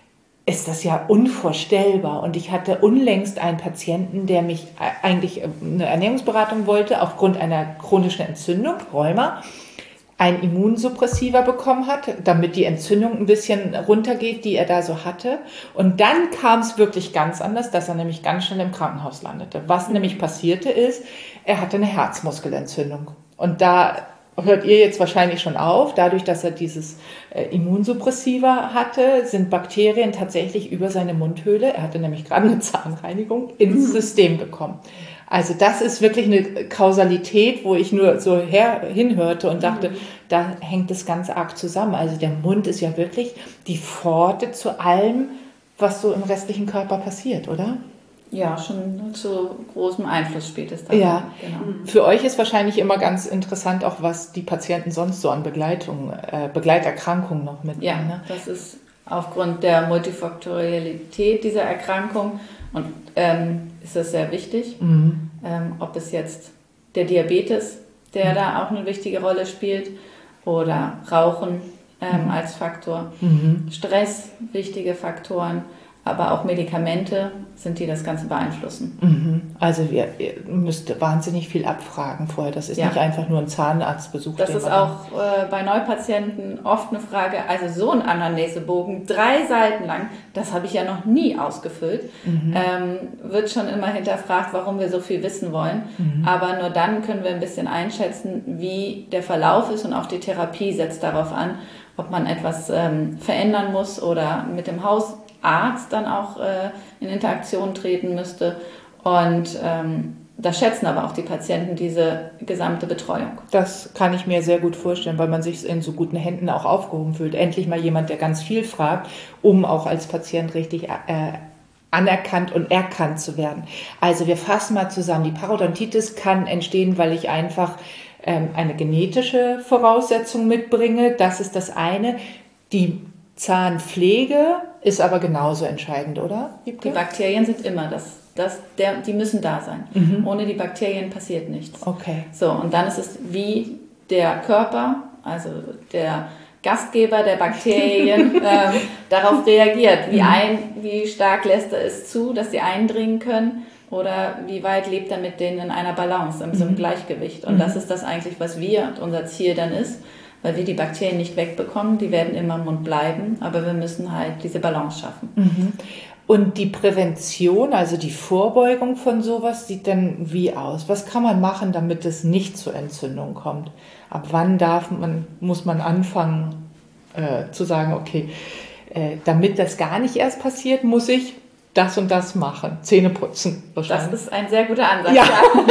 ist das ja unvorstellbar. Und ich hatte unlängst einen Patienten, der mich eigentlich eine Ernährungsberatung wollte, aufgrund einer chronischen Entzündung, Rheuma, ein Immunsuppressiva bekommen hat, damit die Entzündung ein bisschen runtergeht, die er da so hatte. Und dann kam es wirklich ganz anders, dass er nämlich ganz schnell im Krankenhaus landete. Was nämlich passierte ist, er hatte eine Herzmuskelentzündung. Und da hört ihr jetzt wahrscheinlich schon auf, dadurch, dass er dieses äh, Immunsuppressiva hatte, sind Bakterien tatsächlich über seine Mundhöhle, er hatte nämlich gerade eine Zahnreinigung, ins System gekommen. Also das ist wirklich eine Kausalität, wo ich nur so her, hinhörte und dachte, mhm. da hängt das ganz arg zusammen. Also der Mund ist ja wirklich die Pforte zu allem, was so im restlichen Körper passiert, oder? Ja, schon zu großem Einfluss spielt es da. Ja, genau. Für euch ist wahrscheinlich immer ganz interessant, auch was die Patienten sonst so an Begleitung, äh, Begleiterkrankungen noch mitnehmen. Ja, ne? Das ist aufgrund der Multifaktorialität dieser Erkrankung und ähm, ist das sehr wichtig, mhm. ähm, ob es jetzt der Diabetes, der mhm. da auch eine wichtige Rolle spielt, oder Rauchen ähm, mhm. als Faktor, mhm. Stress, wichtige Faktoren, aber auch Medikamente sind, die das Ganze beeinflussen. Mhm. Also ihr, ihr müsst wahnsinnig viel abfragen vorher. Das ist ja. nicht einfach nur ein Zahnarztbesuch. Das ist auch äh, bei Neupatienten oft eine Frage, also so ein Anamnesebogen, drei Seiten lang, das habe ich ja noch nie ausgefüllt. Mhm. Ähm, wird schon immer hinterfragt, warum wir so viel wissen wollen. Mhm. Aber nur dann können wir ein bisschen einschätzen, wie der Verlauf ist und auch die Therapie setzt darauf an, ob man etwas ähm, verändern muss oder mit dem Haus Arzt dann auch äh, in Interaktion treten müsste. Und ähm, das schätzen aber auch die Patienten, diese gesamte Betreuung. Das kann ich mir sehr gut vorstellen, weil man sich in so guten Händen auch aufgehoben fühlt. Endlich mal jemand, der ganz viel fragt, um auch als Patient richtig äh, anerkannt und erkannt zu werden. Also wir fassen mal zusammen. Die Parodontitis kann entstehen, weil ich einfach ähm, eine genetische Voraussetzung mitbringe. Das ist das eine. Die Zahnpflege ist aber genauso entscheidend, oder? Wiebke? Die Bakterien sind immer das, das der, die müssen da sein. Mhm. Ohne die Bakterien passiert nichts. Okay. So, und dann ist es, wie der Körper, also der Gastgeber der Bakterien, ähm, darauf reagiert. Wie, ein, wie stark lässt er es zu, dass sie eindringen können, oder wie weit lebt er mit denen in einer Balance, in so einem mhm. Gleichgewicht. Und mhm. das ist das eigentlich, was wir und unser Ziel dann ist, weil wir die Bakterien nicht wegbekommen, die werden immer im Mund bleiben, aber wir müssen halt diese Balance schaffen. Mhm. Und die Prävention, also die Vorbeugung von sowas, sieht dann wie aus? Was kann man machen, damit es nicht zur Entzündung kommt? Ab wann darf man, muss man anfangen äh, zu sagen, okay, äh, damit das gar nicht erst passiert, muss ich das und das machen, Zähne putzen. Das ist ein sehr guter Ansatz. Ja.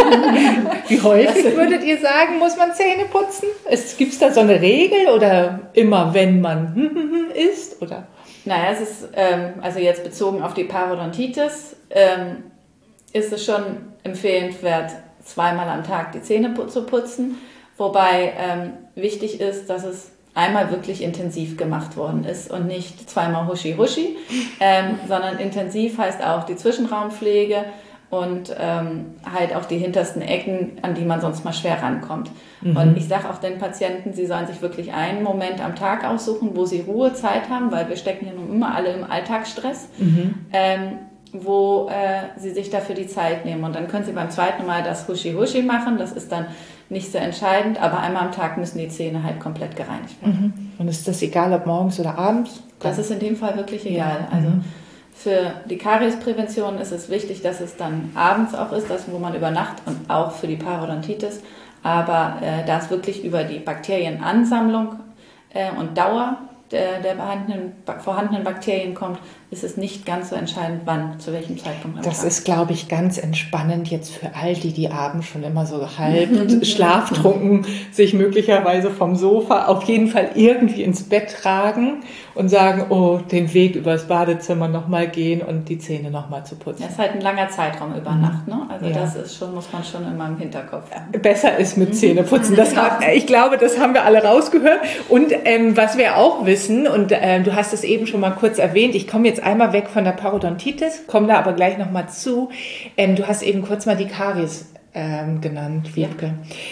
Wie häufig würdet ihr sagen, muss man Zähne putzen? Gibt es da so eine Regel oder immer, wenn man isst? Oder? Naja, es ist, ähm, also jetzt bezogen auf die Parodontitis, ähm, ist es schon empfehlenswert, zweimal am Tag die Zähne zu putzen. Wobei ähm, wichtig ist, dass es einmal wirklich intensiv gemacht worden ist und nicht zweimal huschi-huschi, ähm, sondern intensiv heißt auch die Zwischenraumpflege und ähm, halt auch die hintersten Ecken, an die man sonst mal schwer rankommt. Mhm. Und ich sage auch den Patienten, sie sollen sich wirklich einen Moment am Tag aussuchen, wo sie Ruhezeit haben, weil wir stecken ja nun immer alle im Alltagsstress. Mhm. Ähm, wo äh, Sie sich dafür die Zeit nehmen. Und dann können Sie beim zweiten Mal das Huschi-Huschi machen. Das ist dann nicht so entscheidend, aber einmal am Tag müssen die Zähne halt komplett gereinigt werden. Mhm. Und ist das egal, ob morgens oder abends? Das ist in dem Fall wirklich egal. Ja. Also Mhm. für die Kariesprävention ist es wichtig, dass es dann abends auch ist, das, wo man übernachtet, und auch für die Parodontitis. Aber äh, da es wirklich über die Bakterienansammlung äh, und Dauer der, der vorhandenen, vorhandenen Bakterien kommt, ist es nicht ganz so entscheidend, wann, zu welchem Zeitpunkt am Das Tag. ist, glaube ich, ganz entspannend jetzt für all die, die abends schon immer so halb schlaftrunken sich möglicherweise vom Sofa auf jeden Fall irgendwie ins Bett tragen und sagen, oh, den Weg übers Badezimmer nochmal gehen und die Zähne nochmal zu putzen. Das ist halt ein langer Zeitraum über Nacht, ne? Also Ja. das ist schon, muss man schon immer im Hinterkopf haben. Besser ist mit Zähneputzen. Das hat, ich glaube, das haben wir alle rausgehört. Und ähm, was wir auch wissen, und ähm, du hast es eben schon mal kurz erwähnt, ich komme jetzt einmal weg von der Parodontitis, komme da aber gleich nochmal zu. Ähm, du hast eben kurz mal die Karies ähm, genannt, Wiebke. Ja.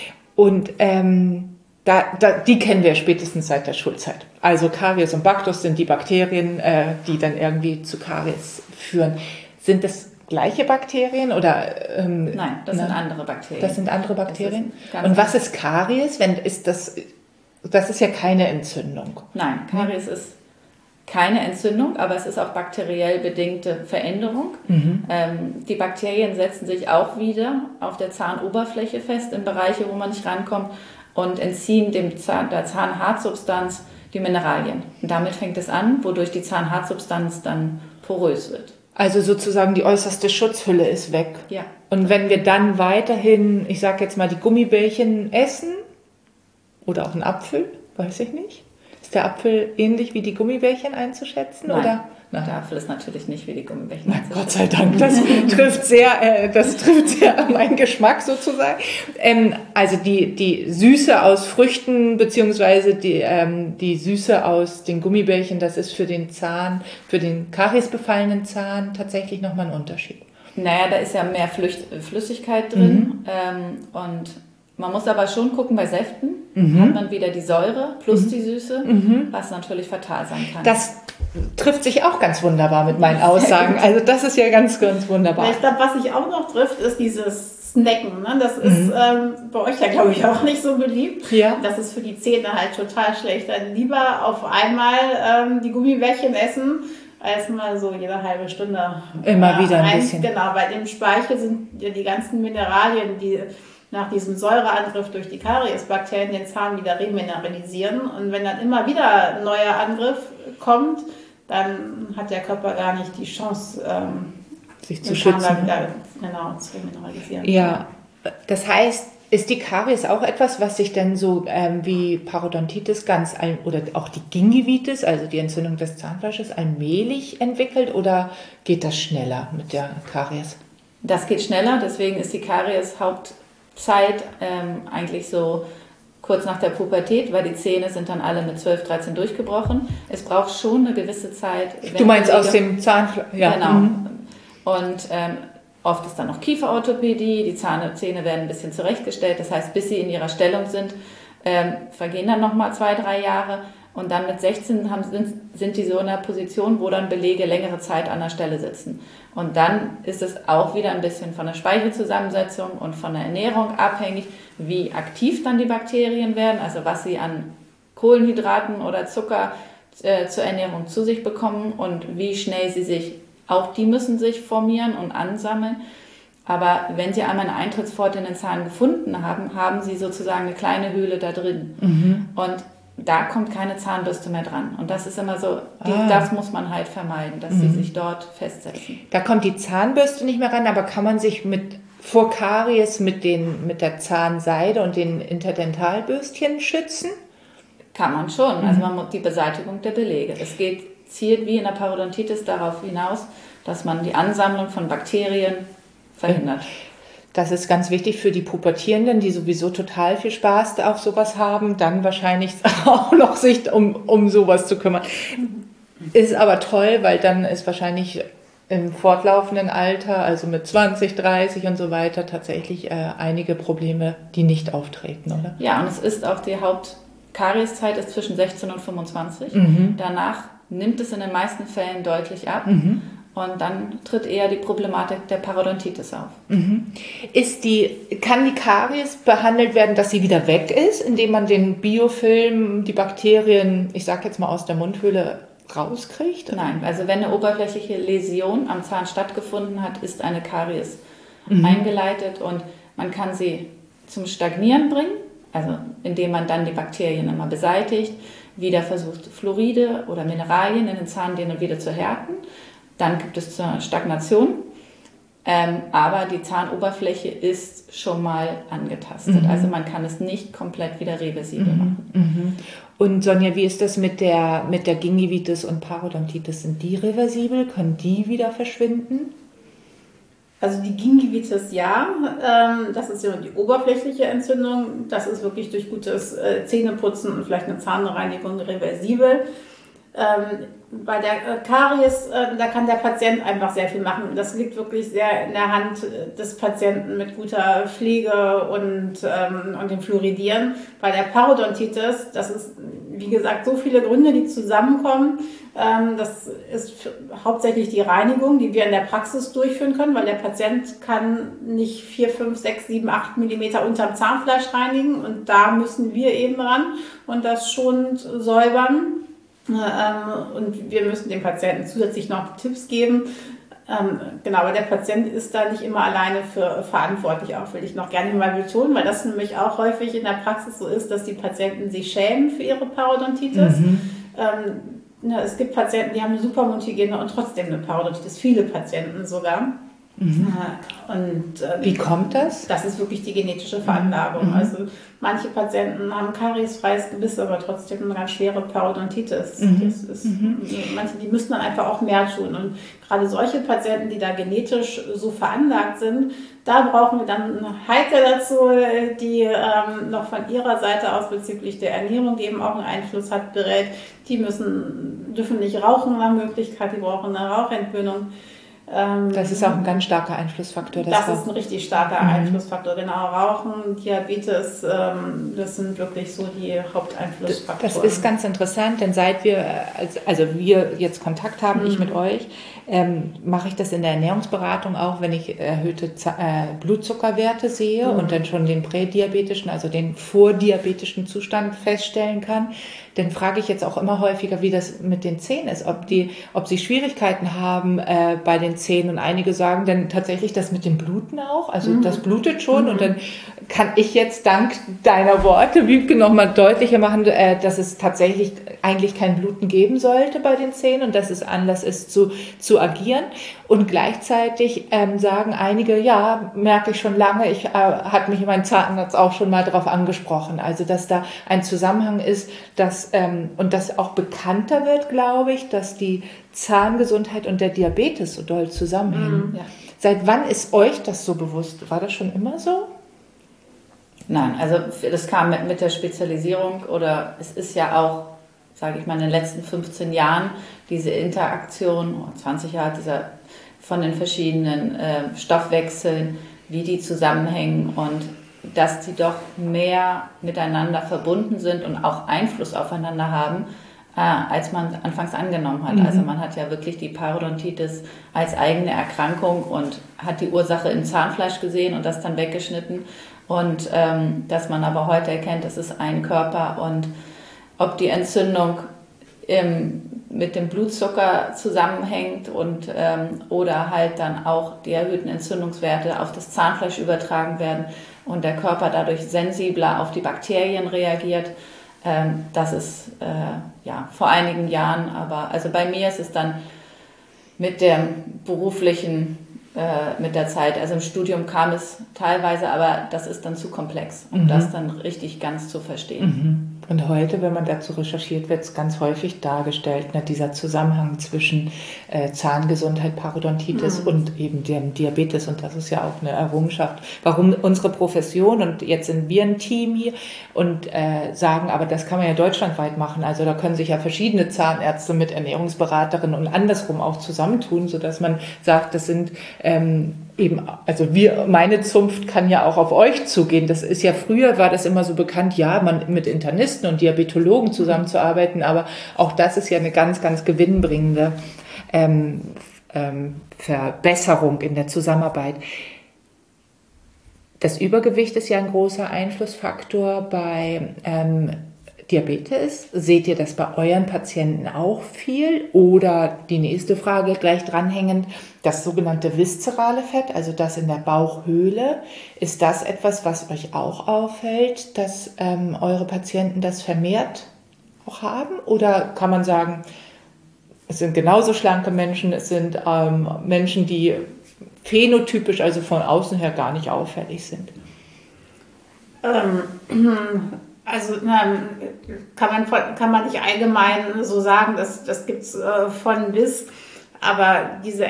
Und ähm, da, da, die kennen wir spätestens seit der Schulzeit. Also Karies und Baktus sind die Bakterien, äh, die dann irgendwie zu Karies führen. Sind das gleiche Bakterien oder? Ähm, Nein, das na, sind andere Bakterien. Das sind andere Bakterien. Ist und was ist Karies? Wenn ist das? Das ist ja keine Entzündung. Nein, Karies ist keine Entzündung, aber es ist auch bakteriell bedingte Veränderung. Mhm. Ähm, die Bakterien setzen sich auch wieder auf der Zahnoberfläche fest, in Bereiche, wo man nicht rankommt, und entziehen dem Zahn, der Zahnhartsubstanz die Mineralien. Und damit fängt es an, wodurch die Zahnhartsubstanz dann porös wird. Also sozusagen die äußerste Schutzhülle ist weg. Ja. Und wenn wir dann weiterhin, ich sage jetzt mal, die Gummibärchen essen oder auch einen Apfel, weiß ich nicht. Ist der Apfel ähnlich wie die Gummibärchen einzuschätzen? Nein, oder? Nein. Der Apfel ist natürlich nicht wie die Gummibärchen Na, einzuschätzen. Gott sei Dank, das trifft sehr, äh, das trifft sehr meinen Geschmack sozusagen. Ähm, also die, die Süße aus Früchten beziehungsweise die, ähm, die Süße aus den Gummibärchen, das ist für den Zahn, für den kariesbefallenen Zahn tatsächlich nochmal ein Unterschied. Naja, da ist ja mehr Flücht, Flüssigkeit drin, mhm. ähm, und man muss aber schon gucken, bei Säften mhm. hat man wieder die Säure plus mhm. die Süße, mhm. was natürlich fatal sein kann. Das trifft sich auch ganz wunderbar mit meinen Aussagen. Also das ist ja ganz, ganz wunderbar. Ich glaube, was sich auch noch trifft, ist dieses Snacken. Ne? Das ist mhm. ähm, bei euch ja, glaube ich, auch nicht so beliebt. Ja. Das ist für die Zähne halt total schlecht. Dann lieber auf einmal ähm, die Gummibärchen essen, als mal so jede halbe Stunde. Immer äh, wieder ein ein, bisschen. Genau, bei dem Speichel sind ja die ganzen Mineralien, die nach diesem Säureangriff durch die Kariesbakterien den Zahn wieder remineralisieren. Und wenn dann immer wieder ein neuer Angriff kommt, dann hat der Körper gar nicht die Chance, ähm, sich zu schützen. Wieder, genau, zu remineralisieren. Ja, das heißt, ist die Karies auch etwas, was sich dann so ähm, wie Parodontitis ganz all, oder auch die Gingivitis, also die Entzündung des Zahnfleisches, allmählich entwickelt, oder geht das schneller mit der Karies? Das geht schneller, deswegen ist die Karies Hauptzeit ähm, eigentlich so kurz nach der Pubertät, weil die Zähne sind dann alle mit zwölf, dreizehn durchgebrochen. Es braucht schon eine gewisse Zeit. Du meinst aus dem Zahnfleisch? Ja. Genau. Mhm. Und ähm, oft ist dann noch Kieferorthopädie, die Zähne, Zähne werden ein bisschen zurechtgestellt, das heißt, bis sie in ihrer Stellung sind, ähm, vergehen dann nochmal zwei, drei Jahre. Und dann mit sechzehn haben, sind, sind die so in der Position, wo dann Belege längere Zeit an der Stelle sitzen. Und dann ist es auch wieder ein bisschen von der Speichelzusammensetzung und von der Ernährung abhängig, wie aktiv dann die Bakterien werden, also was sie an Kohlenhydraten oder Zucker äh, zur Ernährung zu sich bekommen und wie schnell sie sich, auch die müssen sich formieren und ansammeln. Aber wenn sie einmal eine Eintrittspforte in den Zahn gefunden haben, haben sie sozusagen eine kleine Höhle da drin. Mhm. Und da kommt keine Zahnbürste mehr dran. Und das ist immer so, die, ah. das muss man halt vermeiden, dass mhm. sie sich dort festsetzen. Da kommt die Zahnbürste nicht mehr ran, aber kann man sich mit vor Karies mit, den, mit der Zahnseide und den Interdentalbürstchen schützen? Kann man schon. Mhm. Also man muss die Beseitigung der Belege. Es geht, zielt wie in der Parodontitis darauf hinaus, dass man die Ansammlung von Bakterien verhindert. Das ist ganz wichtig für die Pubertierenden, die sowieso total viel Spaß auf sowas haben, dann wahrscheinlich auch noch sich um, um sowas zu kümmern. Ist aber toll, weil dann ist wahrscheinlich im fortlaufenden Alter, also mit zwanzig, dreißig und so weiter, tatsächlich äh, einige Probleme, die nicht auftreten, oder? Ja, und es ist auch die Hauptkarieszeit ist zwischen sechzehn und fünfundzwanzig. Mhm. Danach nimmt es in den meisten Fällen deutlich ab. Mhm. Und dann tritt eher die Problematik der Parodontitis auf. Mhm. Ist die, kann die Karies behandelt werden, dass sie wieder weg ist, indem man den Biofilm, die Bakterien, ich sage jetzt mal aus der Mundhöhle, rauskriegt? Nein, also wenn eine oberflächliche Läsion am Zahn stattgefunden hat, ist eine Karies mhm. eingeleitet und man kann sie zum Stagnieren bringen, also indem man dann die Bakterien immer beseitigt, wieder versucht Fluoride oder Mineralien in den Zahndehnen wieder zu härten. Dann gibt es eine Stagnation, ähm, aber die Zahnoberfläche ist schon mal angetastet. Mhm. Also man kann es nicht komplett wieder reversibel mhm. machen. Mhm. Und Sonja, wie ist das mit der, mit der Gingivitis und Parodontitis? Sind die reversibel? Können die wieder verschwinden? Also die Gingivitis ja, ähm, das ist ja die oberflächliche Entzündung. Das ist wirklich durch gutes äh, Zähneputzen und vielleicht eine Zahnreinigung reversibel. Ähm, bei der Karies, äh, da kann der Patient einfach sehr viel machen. Das liegt wirklich sehr in der Hand des Patienten mit guter Pflege und, ähm, und dem Fluoridieren. Bei der Parodontitis, das ist, wie gesagt, so viele Gründe, die zusammenkommen. Ähm, das ist hauptsächlich die Reinigung, die wir in der Praxis durchführen können, weil der Patient kann nicht vier, fünf, sechs, sieben, acht Millimeter unterm Zahnfleisch reinigen und da müssen wir eben ran und das schonend säubern. Und wir müssen dem Patienten zusätzlich noch Tipps geben. Genau, aber der Patient ist da nicht immer alleine für verantwortlich, auch will ich noch gerne mal betonen, weil das nämlich auch häufig in der Praxis so ist, dass die Patienten sich schämen für ihre Parodontitis. Mhm. Es gibt Patienten, die haben eine super Mundhygiene und trotzdem eine Parodontitis, viele Patienten sogar. Mhm. Und, ähm, Wie kommt das? Das ist wirklich die genetische Veranlagung. Mhm. Also manche Patienten haben kariesfreies Gebiss, aber trotzdem eine ganz schwere Parodontitis. Mhm. Das ist, mhm. Manche, die müssen dann einfach auch mehr tun. Und gerade solche Patienten, die da genetisch so veranlagt sind, da brauchen wir dann eine Heike dazu, die ähm, noch von ihrer Seite aus bezüglich der Ernährung, die eben auch einen Einfluss hat, berät. Die müssen, dürfen nicht rauchen nach Möglichkeit, die brauchen eine Rauchentwöhnung. Das ist auch ein ganz starker Einflussfaktor. Das, das ist ein richtig starker mhm. Einflussfaktor. Genau, Rauchen, Diabetes, das sind wirklich so die Haupteinflussfaktoren. Das ist ganz interessant, denn seit wir, also wir jetzt Kontakt haben, mhm. ich mit euch, ähm, mache ich das in der Ernährungsberatung auch, wenn ich erhöhte Z- äh, Blutzuckerwerte sehe mhm. und dann schon den prädiabetischen, also den vordiabetischen Zustand feststellen kann. Dann frage ich jetzt auch immer häufiger, wie das mit den Zähnen ist, ob die, ob sie Schwierigkeiten haben äh, bei den Zähnen. Und einige sagen dann tatsächlich das mit dem Bluten auch. Also mhm. das blutet schon. Mhm. Und dann kann ich jetzt dank deiner Worte, Wiebke, nochmal deutlicher machen, äh, dass es tatsächlich eigentlich kein Bluten geben sollte bei den Zähnen und dass es Anlass ist zu, zu agieren. Und gleichzeitig ähm, sagen einige, ja, merke ich schon lange, ich äh, hat mich mein Zahnarzt auch schon mal darauf angesprochen. Also dass da ein Zusammenhang ist, dass ähm, und das auch bekannter wird, glaube ich, dass die Zahngesundheit und der Diabetes so doll zusammenhängen. Mhm, ja. Seit wann ist euch das so bewusst? War das schon immer so? Nein, also das kam mit, mit der Spezialisierung oder es ist ja auch, sage ich mal, in den letzten fünfzehn Jahren diese Interaktion, oh, zwanzig Jahre dieser von den verschiedenen äh, Stoffwechseln, wie die zusammenhängen und dass die doch mehr miteinander verbunden sind und auch Einfluss aufeinander haben, äh, als man anfangs angenommen hat. Mhm. Also man hat ja wirklich die Parodontitis als eigene Erkrankung und hat die Ursache im Zahnfleisch gesehen und das dann weggeschnitten. Und ähm, dass man aber heute erkennt, es ist ein Körper und ob die Entzündung im, mit dem Blutzucker zusammenhängt und ähm, oder halt dann auch die erhöhten Entzündungswerte auf das Zahnfleisch übertragen werden und der Körper dadurch sensibler auf die Bakterien reagiert. Ähm, das ist äh, ja vor einigen Jahren, aber also bei mir ist es dann mit dem beruflichen, äh, mit der Zeit, also im Studium kam es teilweise, aber das ist dann zu komplex, um mhm. das dann richtig ganz zu verstehen. Mhm. Und heute, wenn man dazu recherchiert, wird es ganz häufig dargestellt, ne, dieser Zusammenhang zwischen äh, Zahngesundheit, Parodontitis mhm. und eben dem Diabetes. Und das ist ja auch eine Errungenschaft. Warum unsere Profession, und jetzt sind wir ein Team hier und äh, sagen, aber das kann man ja deutschlandweit machen. Also da können sich ja verschiedene Zahnärzte mit Ernährungsberaterinnen und andersrum auch zusammentun, sodass man sagt, das sind ähm, eben, also wir, meine Zunft kann ja auch auf euch zugehen. Das ist ja, früher war das immer so bekannt, ja, man mit Internisten und Diabetologen zusammenzuarbeiten, aber auch das ist ja eine ganz, ganz gewinnbringende ähm, ähm, Verbesserung in der Zusammenarbeit. Das Übergewicht ist ja ein großer Einflussfaktor bei ähm, Diabetes. Seht ihr das bei euren Patienten auch viel? Oder die nächste Frage gleich dranhängend, das sogenannte viszerale Fett, also das in der Bauchhöhle. Ist das etwas, was euch auch auffällt, dass ähm, eure Patienten das vermehrt auch haben? Oder kann man sagen, es sind genauso schlanke Menschen, es sind ähm, Menschen, die phänotypisch, also von außen her gar nicht auffällig sind? Ähm, also na, kann, man, kann man nicht allgemein so sagen, das, das gibt es äh, von bis, aber diese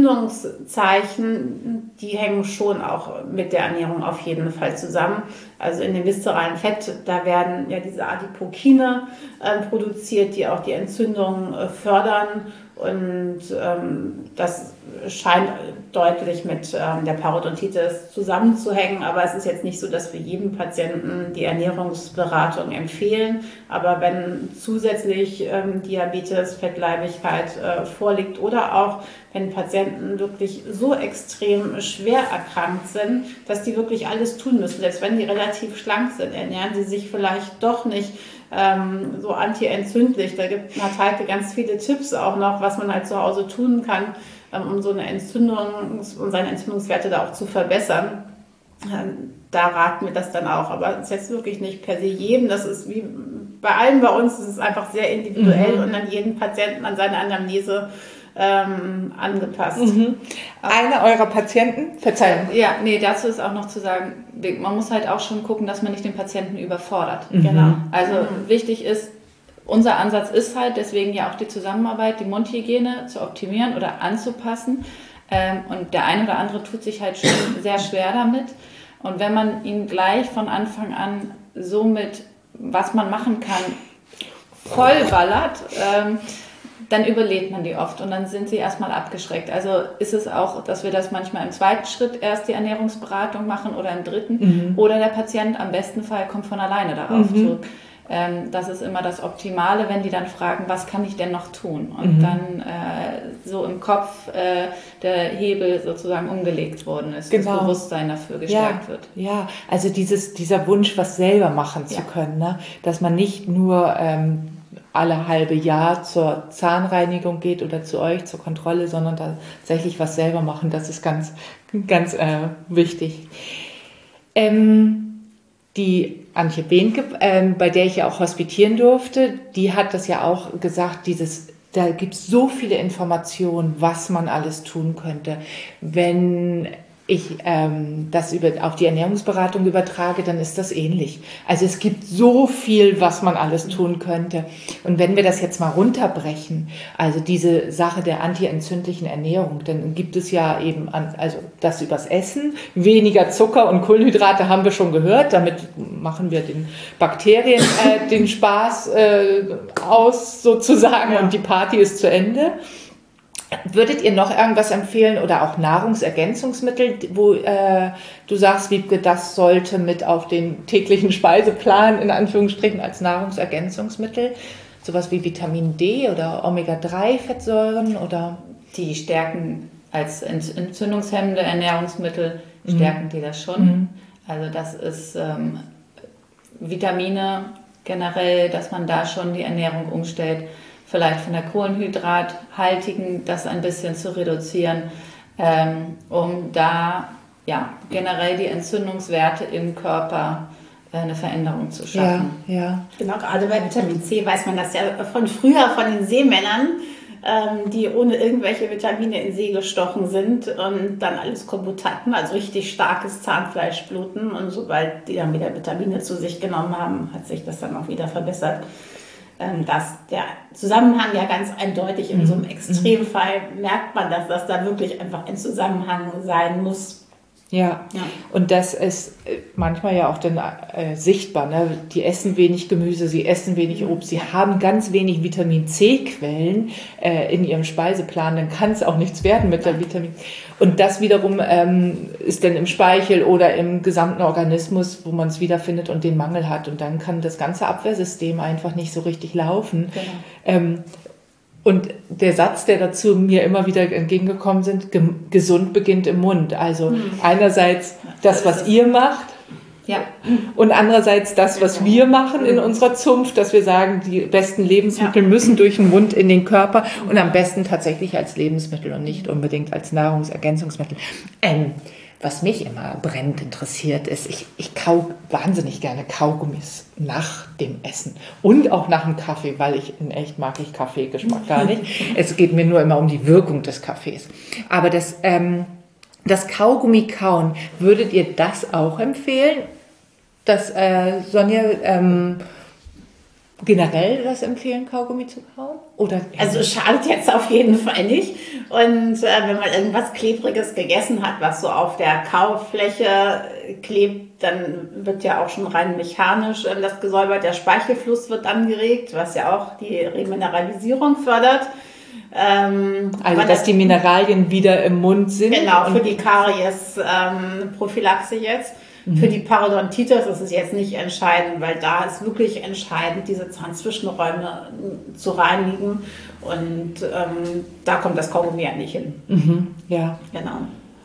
Entzündungszeichen, die hängen schon auch mit der Ernährung auf jeden Fall zusammen. Also in dem viszeralen Fett, da werden ja diese Adipokine äh, produziert, die auch die Entzündung äh, fördern. Und ähm, das scheint deutlich mit ähm, der Parodontitis zusammenzuhängen. Aber es ist jetzt nicht so, dass wir jedem Patienten die Ernährungsberatung empfehlen. Aber wenn zusätzlich ähm, Diabetes, Fettleibigkeit äh, vorliegt oder auch wenn Patienten wirklich so extrem schwer erkrankt sind, dass die wirklich alles tun müssen, selbst wenn die relativ schlank sind, ernähren sie sich vielleicht doch nicht ähm, so antientzündlich. Da gibt Natalie ganz viele Tipps auch noch, was man halt zu Hause tun kann, ähm, um so eine Entzündung und seine Entzündungswerte da auch zu verbessern. Ähm, da raten wir das dann auch, aber es ist jetzt wirklich nicht per se jedem, das ist wie bei allen bei uns, es ist einfach sehr individuell mhm. und an jeden Patienten, an seine Anamnese Ähm, angepasst. Mhm. Einer eurer Patienten, Verzeihung. Ja, nee, dazu ist auch noch zu sagen, man muss halt auch schon gucken, dass man nicht den Patienten überfordert. Mhm. Genau. Also mhm. wichtig ist, unser Ansatz ist halt, deswegen ja auch die Zusammenarbeit, die Mundhygiene zu optimieren oder anzupassen. Ähm, und der eine oder andere tut sich halt schon sehr schwer damit. Und wenn man ihn gleich von Anfang an so mit, was man machen kann, vollballert, ähm, dann überlebt man die oft und dann sind sie erstmal abgeschreckt. Also ist es auch, dass wir das manchmal im zweiten Schritt erst die Ernährungsberatung machen oder im dritten mhm. oder der Patient am besten Fall kommt von alleine darauf mhm. zurück. Ähm, das ist immer das Optimale, wenn die dann fragen, was kann ich denn noch tun? Und mhm. dann äh, so im Kopf äh, der Hebel sozusagen umgelegt worden ist, genau. Das Bewusstsein dafür gestärkt ja, wird. Ja, also dieses, dieser Wunsch, was selber machen zu ja. können, ne? Dass man nicht nur ähm, alle halbe Jahr zur Zahnreinigung geht oder zu euch zur Kontrolle, sondern tatsächlich was selber machen. Das ist ganz, ganz äh, wichtig. Ähm, die Antje Behnke, ähm, bei der ich ja auch hospitieren durfte, die hat das ja auch gesagt, dieses, da gibt es so viele Informationen, was man alles tun könnte. Wenn ich ähm, das über, auf die Ernährungsberatung übertrage, dann ist das ähnlich. Also es gibt so viel, was man alles tun könnte. Und wenn wir das jetzt mal runterbrechen, also diese Sache der antientzündlichen Ernährung, dann gibt es ja eben, an, also das übers Essen, weniger Zucker und Kohlenhydrate haben wir schon gehört, damit machen wir den Bakterien äh, den Spaß äh, aus sozusagen ja. Und die Party ist zu Ende. Würdet ihr noch irgendwas empfehlen oder auch Nahrungsergänzungsmittel, wo äh, du sagst, Wiebke, das sollte mit auf den täglichen Speiseplan in Anführungsstrichen als Nahrungsergänzungsmittel, sowas wie Vitamin D oder Omega drei Fettsäuren oder? Die stärken als entzündungshemmende Ernährungsmittel, stärken mhm. die das schon. Mhm. Also das ist ähm, Vitamine generell, dass man da schon die Ernährung umstellt. Vielleicht von der kohlenhydrathaltigen das ein bisschen zu reduzieren, ähm, um da ja, generell die Entzündungswerte im Körper äh, eine Veränderung zu schaffen. Ja, ja. Genau, gerade bei Vitamin C weiß man das ja von früher, von den Seemännern, ähm, die ohne irgendwelche Vitamine in See gestochen sind und dann alles kaputt hatten, also richtig starkes Zahnfleischbluten. Und sobald die dann wieder Vitamine zu sich genommen haben, hat sich das dann auch wieder verbessert. Dass der Zusammenhang ja ganz eindeutig in so einem Extremfall merkt man, dass das da wirklich einfach ein Zusammenhang sein muss. Ja, ja. Und das ist manchmal ja auch dann äh, sichtbar. Ne? Die essen wenig Gemüse, sie essen wenig Obst, sie haben ganz wenig Vitamin-C-Quellen äh, in ihrem Speiseplan, dann kann es auch nichts werden mit der Vitamin. Und das wiederum ähm, ist dann im Speichel oder im gesamten Organismus, wo man es wiederfindet und den Mangel hat. Und dann kann das ganze Abwehrsystem einfach nicht so richtig laufen. Genau. Ähm, Und der Satz, der dazu mir immer wieder entgegengekommen sind, gesund beginnt im Mund. Also hm. einerseits das, was ihr macht, ja. und andererseits das, was wir machen in unserer Zunft, dass wir sagen, die besten Lebensmittel ja. müssen durch den Mund in den Körper und am besten tatsächlich als Lebensmittel und nicht unbedingt als Nahrungsergänzungsmittel. Ähm, Was mich immer brennend interessiert ist, ich, ich kau wahnsinnig gerne Kaugummis nach dem Essen und auch nach dem Kaffee, weil ich in echt mag ich Kaffeegeschmack gar nicht. Es geht mir nur immer um die Wirkung des Kaffees. Aber das, ähm, das Kaugummi kauen, würdet ihr das auch empfehlen? Dass äh, Sonja ähm, generell das empfehlen, Kaugummi zu kauen? Oder also es schadet jetzt auf jeden Fall nicht. Und äh, wenn man irgendwas Klebriges gegessen hat, was so auf der Kaufläche klebt, dann wird ja auch schon rein mechanisch äh, das gesäubert. Der Speichelfluss wird angeregt, was ja auch die Remineralisierung fördert. Ähm, also dass die Mineralien wieder im Mund sind? Genau, für die Karies-Prophylaxe ähm, jetzt. Für die Parodontitis ist es jetzt nicht entscheidend, weil da ist wirklich entscheidend, diese Zahnzwischenräume zu reinigen und ähm, da kommt das Kaugummi ja nicht hin. Mhm, ja. Genau.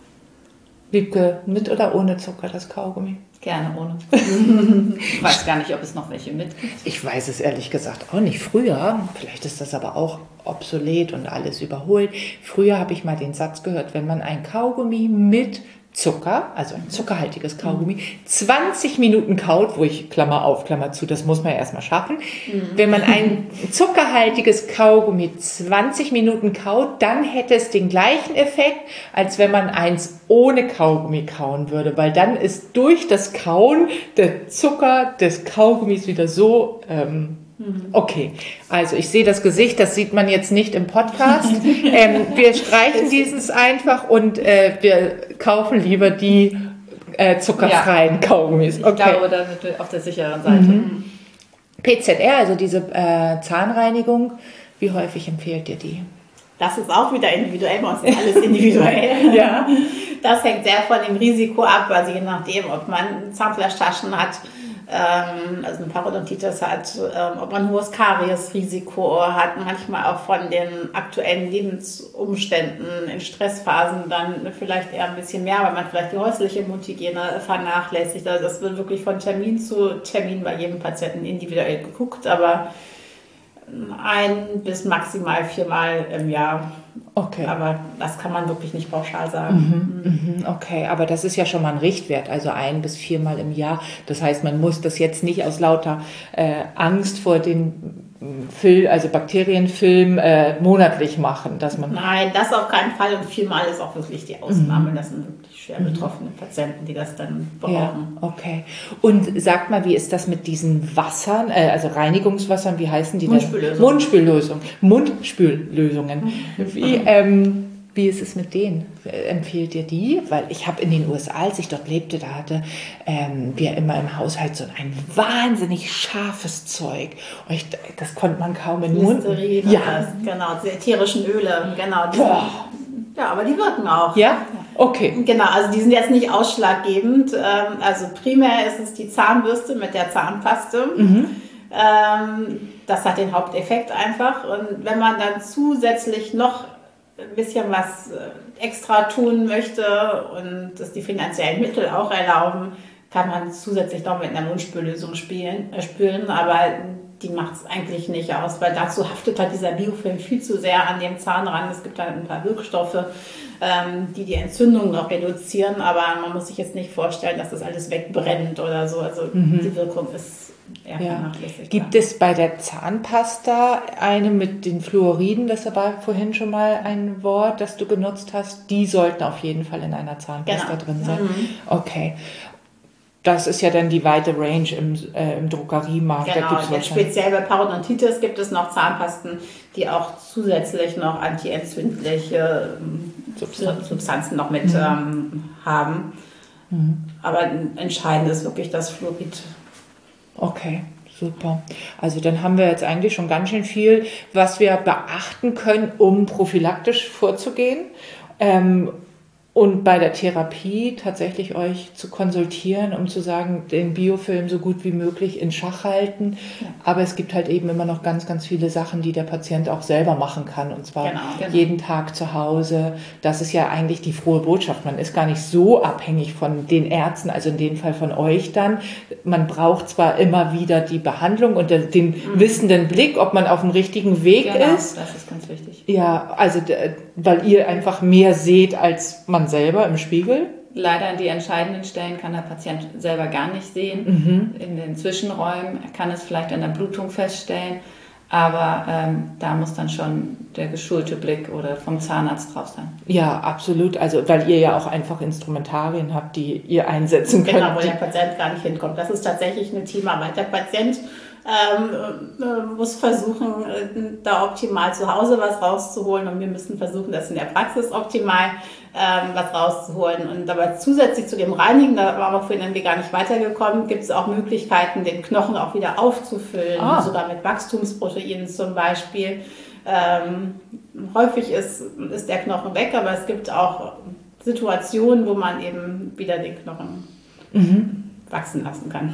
Wiebke, mit oder ohne Zucker das Kaugummi? Gerne ohne. Ich weiß gar nicht, ob es noch welche mit gibt. Ich weiß es ehrlich gesagt auch nicht. Früher, vielleicht ist das aber auch obsolet und alles überholt, früher habe ich mal den Satz gehört, wenn man ein Kaugummi mit Zucker, also ein zuckerhaltiges Kaugummi, zwanzig Minuten kaut, wo ich Klammer auf, Klammer zu, das muss man ja erstmal schaffen. Mhm. Wenn man ein zuckerhaltiges Kaugummi zwanzig Minuten kaut, dann hätte es den gleichen Effekt, als wenn man eins ohne Kaugummi kauen würde, weil dann ist durch das Kauen der Zucker des Kaugummis wieder so ähm, okay, also ich sehe das Gesicht, das sieht man jetzt nicht im Podcast. ähm, wir streichen dieses einfach und äh, wir kaufen lieber die äh, zuckerfreien ja. Kaugummis. Okay. Ich glaube, da sind wir auf der sicheren Seite. Mhm. P Z R, also diese äh, Zahnreinigung, wie häufig empfehlt ihr die? Das ist auch wieder individuell, bei uns ist alles individuell. Ja. Das hängt sehr von dem Risiko ab, also je nachdem, ob man Zahnfleischtaschen hat, also eine Parodontitis hat, ob man ein hohes Kariesrisiko hat, manchmal auch von den aktuellen Lebensumständen in Stressphasen dann vielleicht eher ein bisschen mehr, weil man vielleicht die häusliche Mundhygiene vernachlässigt. Also das wird wirklich von Termin zu Termin bei jedem Patienten individuell geguckt, aber ein bis maximal viermal im Jahr. Okay. Aber das kann man wirklich nicht pauschal sagen. Mhm, okay, aber das ist ja schon mal ein Richtwert, also ein bis viermal im Jahr. Das heißt, man muss das jetzt nicht aus lauter äh, Angst vor den Film, also Bakterienfilm äh, monatlich machen, dass man. Nein, das auf keinen Fall und viermal ist auch wirklich die Ausnahme. Mhm. Das sind wirklich schwer betroffene Patienten, die das dann brauchen. Ja, okay. Und sagt mal, wie ist das mit diesen Wassern, äh, also Reinigungswassern, wie heißen die denn? Mundspüllösung. Mundspüllösung. Mundspüllösungen. Wie, ähm, wie ist es mit denen? Empfehlt ihr die? Weil ich habe in den U S A, als ich dort lebte, da hatte ähm, wir immer im Haushalt so ein wahnsinnig scharfes Zeug. Und ich, das konnte man kaum in den Mund. Ja, das, genau, die ätherischen Öle, genau. Die sind, ja, aber die wirken auch. Ja? Okay. Genau, also die sind jetzt nicht ausschlaggebend. Ähm, also primär ist es die Zahnbürste mit der Zahnpaste. Mhm. Ähm, das hat den Haupteffekt einfach. Und wenn man dann zusätzlich noch ein bisschen was extra tun möchte und das die finanziellen Mittel auch erlauben, kann man zusätzlich noch mit einer Mundspüllösung spielen, äh, spülen, aber die macht es eigentlich nicht aus, weil dazu haftet halt dieser Biofilm viel zu sehr an dem Zahn ran. Es gibt dann ein paar Wirkstoffe, ähm, die die Entzündung noch reduzieren, aber man muss sich jetzt nicht vorstellen, dass das alles wegbrennt oder so. Also mhm. die Wirkung ist eher ja. vernachlässigbar. Gibt es bei der Zahnpasta eine mit den Fluoriden, das war vorhin schon mal ein Wort, das du genutzt hast, die sollten auf jeden Fall in einer Zahnpasta genau. drin sein? Mhm. Okay. Das ist ja dann die weite Range im, äh, im Drogeriemarkt. Genau, da jetzt speziell bei Parodontitis gibt es noch Zahnpasten, die auch zusätzlich noch antientzündliche Substanzen, Substanzen noch mit mhm. ähm, haben. Mhm. Aber entscheidend ist wirklich das Fluorid. Okay, super. Also dann haben wir jetzt eigentlich schon ganz schön viel, was wir beachten können, um prophylaktisch vorzugehen. Ähm, Und bei der Therapie tatsächlich euch zu konsultieren, um zu sagen, den Biofilm so gut wie möglich in Schach halten. Ja. Aber es gibt halt eben immer noch ganz, ganz viele Sachen, die der Patient auch selber machen kann. Und zwar genau, genau. jeden Tag zu Hause. Das ist ja eigentlich die frohe Botschaft. Man ist gar nicht so abhängig von den Ärzten, also in dem Fall von euch dann. Man braucht zwar immer wieder die Behandlung und den mhm. wissenden Blick, ob man auf dem richtigen Weg genau, ist. Das ist ganz wichtig. Ja, also weil ihr einfach mehr seht als man selber im Spiegel? Leider an die entscheidenden Stellen kann der Patient selber gar nicht sehen. Mhm. In den Zwischenräumen kann es vielleicht an der Blutung feststellen, aber ähm, da muss dann schon der geschulte Blick oder vom Zahnarzt drauf sein. Ja, absolut. Also weil ihr ja auch einfach Instrumentarien habt, die ihr einsetzen könnt. Genau, wo der Patient gar nicht hinkommt. Das ist tatsächlich eine Teamarbeit. Der Patient Ähm, äh, muss versuchen, äh, da optimal zu Hause was rauszuholen und wir müssen versuchen, das in der Praxis optimal ähm, was rauszuholen. Und dabei zusätzlich zu dem Reinigen, da waren wir vorhin irgendwie gar nicht weitergekommen, gibt es auch Möglichkeiten, den Knochen auch wieder aufzufüllen, ah. sogar mit Wachstumsproteinen zum Beispiel. Ähm, häufig ist, ist der Knochen weg, aber es gibt auch Situationen, wo man eben wieder den Knochen mhm. wachsen lassen kann.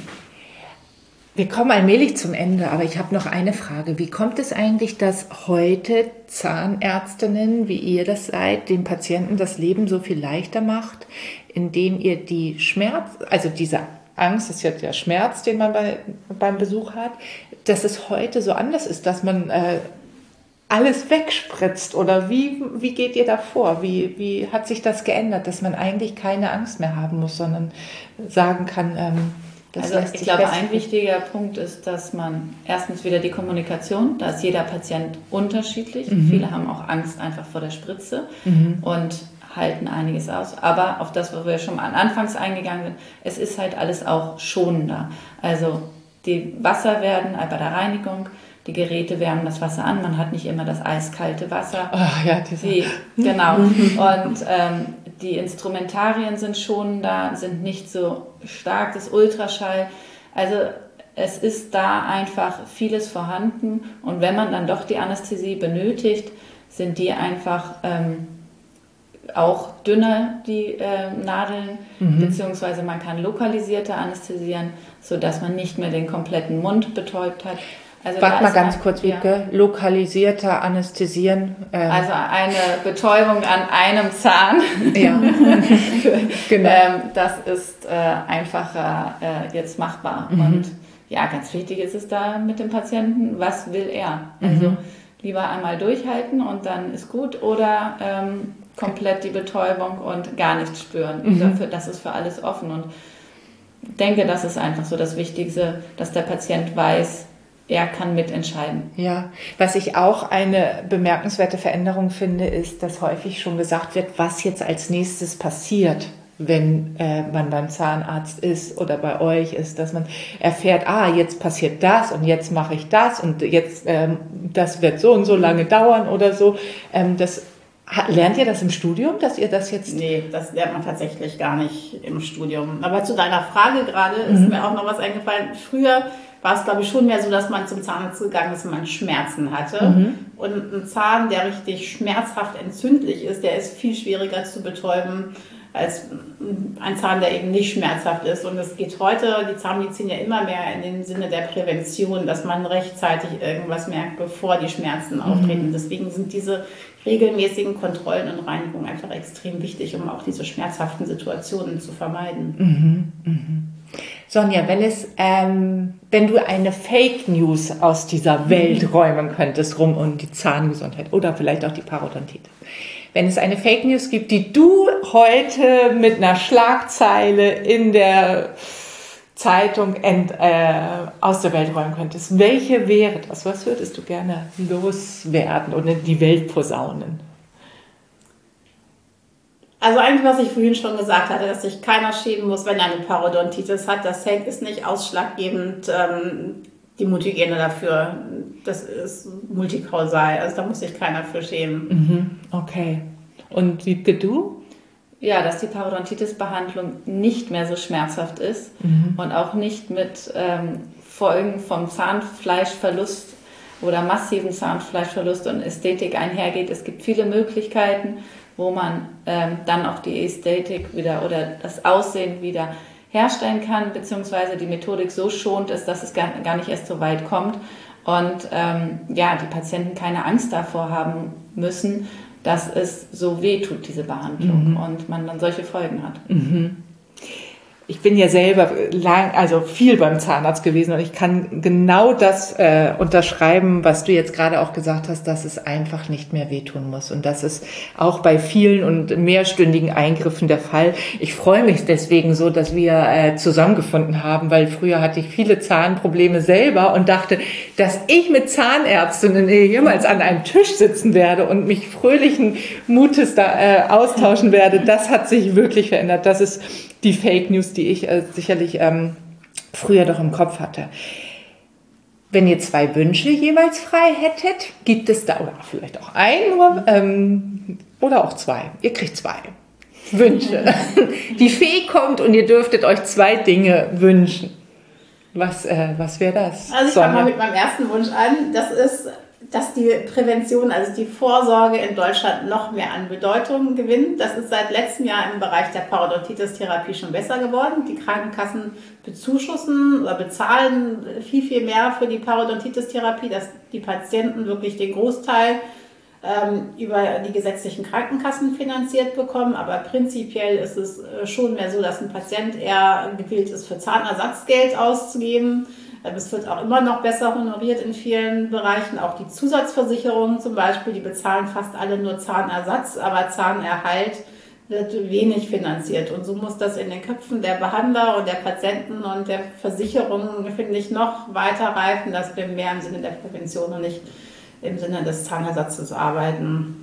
Wir kommen allmählich zum Ende, aber ich habe noch eine Frage. Wie kommt es eigentlich, dass heute Zahnärztinnen, wie ihr das seid, den Patienten das Leben so viel leichter macht, indem ihr die Schmerz, also diese Angst, das ist ja der Schmerz, den man bei, beim Besuch hat, dass es heute so anders ist, dass man äh, alles wegspritzt? Oder wie, wie geht ihr da vor? Wie, wie hat sich das geändert, dass man eigentlich keine Angst mehr haben muss, sondern sagen kann, ähm, Das also ich glaube, ein wichtiger Punkt ist, dass man erstens wieder die Kommunikation, da ist jeder Patient unterschiedlich. Mhm. Viele haben auch Angst einfach vor der Spritze mhm. und halten einiges aus. Aber auf das, wo wir schon mal anfangs eingegangen sind, es ist halt alles auch schonender. Also die Wasser werden bei der Reinigung, die Geräte wärmen das Wasser an, man hat nicht immer das eiskalte Wasser. Ach ja, diese. Die, genau. Und ähm, die Instrumentarien sind schonender, sind nicht so stark, das Ultraschall. Also es ist da einfach vieles vorhanden. Und wenn man dann doch die Anästhesie benötigt, sind die einfach ähm, auch dünner, die äh, Nadeln, mhm. beziehungsweise man kann lokalisierter anästhesieren, sodass man nicht mehr den kompletten Mund betäubt hat. Also Warte mal ganz ein, kurz, Wiebke. Ja. Lokalisierter Anästhesieren. Ähm. Also eine Betäubung an einem Zahn. Ja, genau. ähm, das ist äh, einfacher äh, jetzt machbar. Mhm. Und ja, ganz wichtig ist es da mit dem Patienten, was will er? Also mhm. lieber einmal durchhalten und dann ist gut oder ähm, komplett die Betäubung und gar nichts spüren. Mhm. Dafür, das ist für alles offen. Und ich denke, das ist einfach so das Wichtigste, dass der Patient weiß, er kann mitentscheiden. Ja, was ich auch eine bemerkenswerte Veränderung finde, ist, dass häufig schon gesagt wird, was jetzt als nächstes passiert, wenn äh, man beim Zahnarzt ist oder bei euch ist, dass man erfährt, ah, jetzt passiert das und jetzt mache ich das und jetzt, ähm, das wird so und so lange dauern oder so. Ähm, das Lernt ihr das im Studium, dass ihr das jetzt... Nee, das lernt man tatsächlich gar nicht im Studium. Aber zu deiner Frage gerade ist mhm. mir auch noch was eingefallen. Früher war es, glaube ich, schon mehr so, dass man zum Zahnarzt gegangen ist, wenn man Schmerzen hatte. Mhm. Und ein Zahn, der richtig schmerzhaft entzündlich ist, der ist viel schwieriger zu betäuben als ein Zahn, der eben nicht schmerzhaft ist. Und es geht heute, die Zahnmedizin ja immer mehr in den Sinne der Prävention, dass man rechtzeitig irgendwas merkt, bevor die Schmerzen auftreten. Mhm. Deswegen sind diese regelmäßigen Kontrollen und Reinigungen einfach extrem wichtig, um auch diese schmerzhaften Situationen zu vermeiden. Mhm. Mhm. Sonja, wenn es, ähm, wenn du eine Fake News aus dieser Welt mhm. räumen könntest, rum um die Zahngesundheit oder vielleicht auch die Parodontitis. Wenn es eine Fake News gibt, die du heute mit einer Schlagzeile in der Zeitung ent, äh, aus der Welt räumen könntest, welche wäre das? Was würdest du gerne loswerden und in die Welt posaunen? Also eigentlich, was ich vorhin schon gesagt hatte, dass sich keiner schämen muss, wenn er eine Parodontitis hat. Das ist nicht ausschlaggebend, ähm, die Mutagene dafür. Das ist multikausal, also da muss sich keiner für schämen. Mhm, okay. Und Wiebke, du? Ja, dass die Parodontitis-Behandlung nicht mehr so schmerzhaft ist mhm. und auch nicht mit ähm, Folgen vom Zahnfleischverlust oder massiven Zahnfleischverlust und Ästhetik einhergeht. Es gibt viele Möglichkeiten, wo man ähm, dann auch die Ästhetik wieder oder das Aussehen wieder herstellen kann, beziehungsweise die Methodik so schont ist, dass es gar, gar nicht erst so weit kommt und ähm, ja, die Patienten keine Angst davor haben müssen, dass es so weh tut, diese Behandlung, mhm. und man dann solche Folgen hat. Mhm. Ich bin ja selber lang, also viel beim Zahnarzt gewesen und ich kann genau das äh, unterschreiben, was du jetzt gerade auch gesagt hast, dass es einfach nicht mehr wehtun muss. Und das ist auch bei vielen und mehrstündigen Eingriffen der Fall. Ich freue mich deswegen so, dass wir äh, zusammengefunden haben, weil früher hatte ich viele Zahnprobleme selber und dachte, dass ich mit Zahnärztinnen jemals an einem Tisch sitzen werde und mich fröhlichen Mutes da äh, austauschen werde. Das hat sich wirklich verändert. Das ist die Fake News, die ich äh, sicherlich ähm, früher doch im Kopf hatte. Wenn ihr zwei Wünsche jeweils frei hättet, gibt es da, oder vielleicht auch einen, nur, ähm, oder auch zwei. Ihr kriegt zwei Wünsche. Die Fee kommt und ihr dürftet euch zwei Dinge wünschen. Was, äh, was wäre das? Also ich fange mal mit meinem ersten Wunsch an. Das ist, dass die Prävention, also die Vorsorge in Deutschland noch mehr an Bedeutung gewinnt. Das ist seit letztem Jahr im Bereich der Parodontitis-Therapie schon besser geworden. Die Krankenkassen bezuschussen oder bezahlen viel, viel mehr für die Parodontitis-Therapie, dass die Patienten wirklich den Großteil ähm, über die gesetzlichen Krankenkassen finanziert bekommen. Aber prinzipiell ist es schon mehr so, dass ein Patient eher gewillt ist, für Zahnersatz Geld auszugeben. Es wird auch immer noch besser honoriert in vielen Bereichen. Auch die Zusatzversicherungen zum Beispiel, die bezahlen fast alle nur Zahnersatz, aber Zahnerhalt wird wenig finanziert. Und so muss das in den Köpfen der Behandler und der Patienten und der Versicherungen, finde ich, noch weiter reifen, dass wir mehr im Sinne der Prävention und nicht im Sinne des Zahnersatzes arbeiten.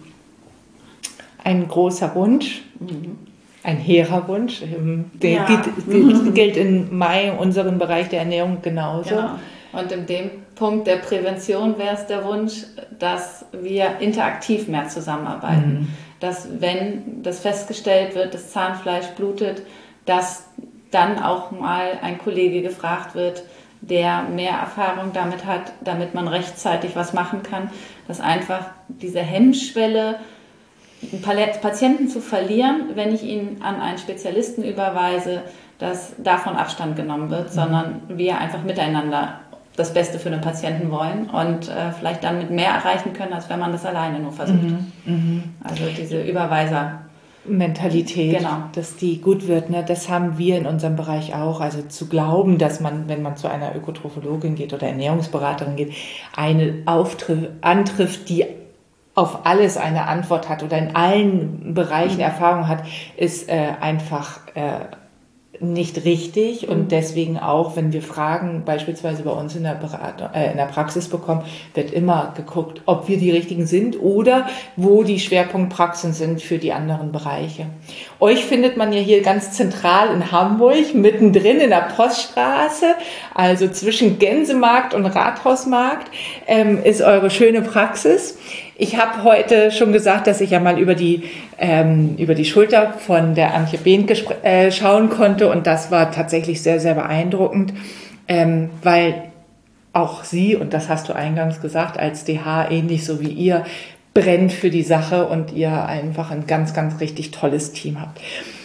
Ein großer Wunsch. Mhm. Ein hehrer Wunsch, der ja. gilt, gilt, gilt in Mai unserem Bereich der Ernährung genauso. Genau. Und in dem Punkt der Prävention wäre es der Wunsch, dass wir interaktiv mehr zusammenarbeiten. Mhm. Dass, wenn das festgestellt wird, das Zahnfleisch blutet, dass dann auch mal ein Kollege gefragt wird, der mehr Erfahrung damit hat, damit man rechtzeitig was machen kann. Dass einfach diese Hemmschwelle, Patienten zu verlieren, wenn ich ihn an einen Spezialisten überweise, dass davon Abstand genommen wird, mhm. sondern wir einfach miteinander das Beste für den Patienten wollen und äh, vielleicht dann mit mehr erreichen können, als wenn man das alleine nur versucht. Mhm. Mhm. Also diese Überweiser-Mentalität, genau, dass die gut wird, ne? Das haben wir in unserem Bereich auch. Also zu glauben, dass man, wenn man zu einer Ökotrophologin geht oder Ernährungsberaterin geht, eine auftrifft, antrifft, die auf alles eine Antwort hat oder in allen Bereichen Erfahrung hat, ist äh, einfach äh, nicht richtig. Und deswegen auch, wenn wir Fragen beispielsweise bei uns in der, Beratung, äh, in der Praxis bekommen, wird immer geguckt, ob wir die Richtigen sind oder wo die Schwerpunktpraxen sind für die anderen Bereiche. Euch findet man ja hier ganz zentral in Hamburg, mittendrin in der Poststraße, also zwischen Gänsemarkt und Rathausmarkt, ähm, ist eure schöne Praxis. Ich habe heute schon gesagt, dass ich ja mal über die, ähm, über die Schulter von der Antje Behn gespr- äh, schauen konnte und das war tatsächlich sehr, sehr beeindruckend, ähm, weil auch sie, und das hast du eingangs gesagt, als D H ähnlich so wie ihr, brennt für die Sache und ihr einfach ein ganz, ganz richtig tolles Team habt.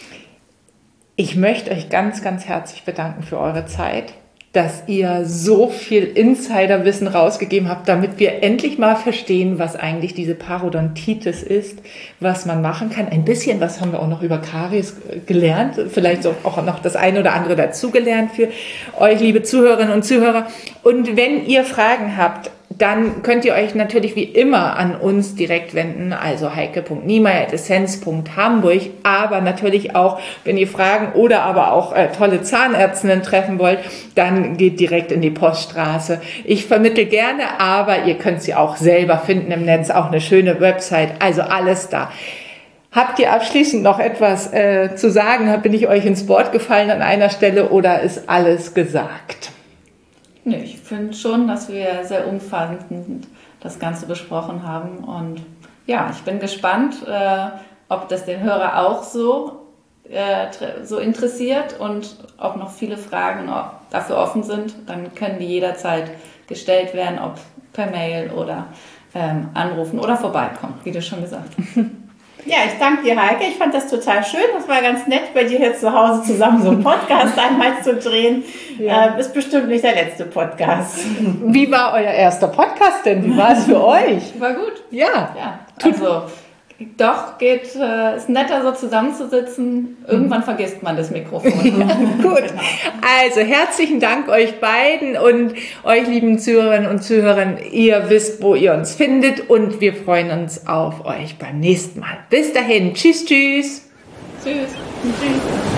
Ich möchte euch ganz, ganz herzlich bedanken für eure Zeit, dass ihr so viel Insiderwissen rausgegeben habt, damit wir endlich mal verstehen, was eigentlich diese Parodontitis ist, was man machen kann. Ein bisschen was haben wir auch noch über Karies gelernt, vielleicht auch noch das eine oder andere dazugelernt für euch, liebe Zuhörerinnen und Zuhörer. Und wenn ihr Fragen habt, dann könnt ihr euch natürlich wie immer an uns direkt wenden, also heike punkt niemeyer at essenz punkt hamburg, aber natürlich auch, wenn ihr Fragen oder aber auch äh, tolle Zahnärztinnen treffen wollt, dann geht direkt in die Poststraße. Ich vermittle gerne, aber ihr könnt sie auch selber finden im Netz, auch eine schöne Website, also alles da. Habt ihr abschließend noch etwas äh, zu sagen? Bin ich euch ins Wort gefallen an einer Stelle oder ist alles gesagt? Nee, ich finde schon, dass wir sehr umfassend das Ganze besprochen haben und ja, ich bin gespannt, äh, ob das den Hörer auch so, äh, so interessiert und ob noch viele Fragen dafür offen sind, dann können die jederzeit gestellt werden, ob per Mail oder ähm, anrufen oder vorbeikommen, wie du schon gesagt hast. Ja, ich danke dir, Heike. Ich fand das total schön. Das war ganz nett, bei dir jetzt zu Hause zusammen so einen Podcast einmal zu drehen. Ja. Ähm, ist bestimmt nicht der letzte Podcast. Wie war euer erster Podcast denn? Wie war es für euch? War gut. Ja. Ja, also doch, geht, äh, ist netter so zusammenzusitzen. Irgendwann vergisst man das Mikrofon. Gut. Also herzlichen Dank euch beiden und euch lieben Zuhörerinnen und Zuhörern. Ihr wisst, wo ihr uns findet und wir freuen uns auf euch beim nächsten Mal. Bis dahin. Tschüss, tschüss. Tschüss. Tschüss.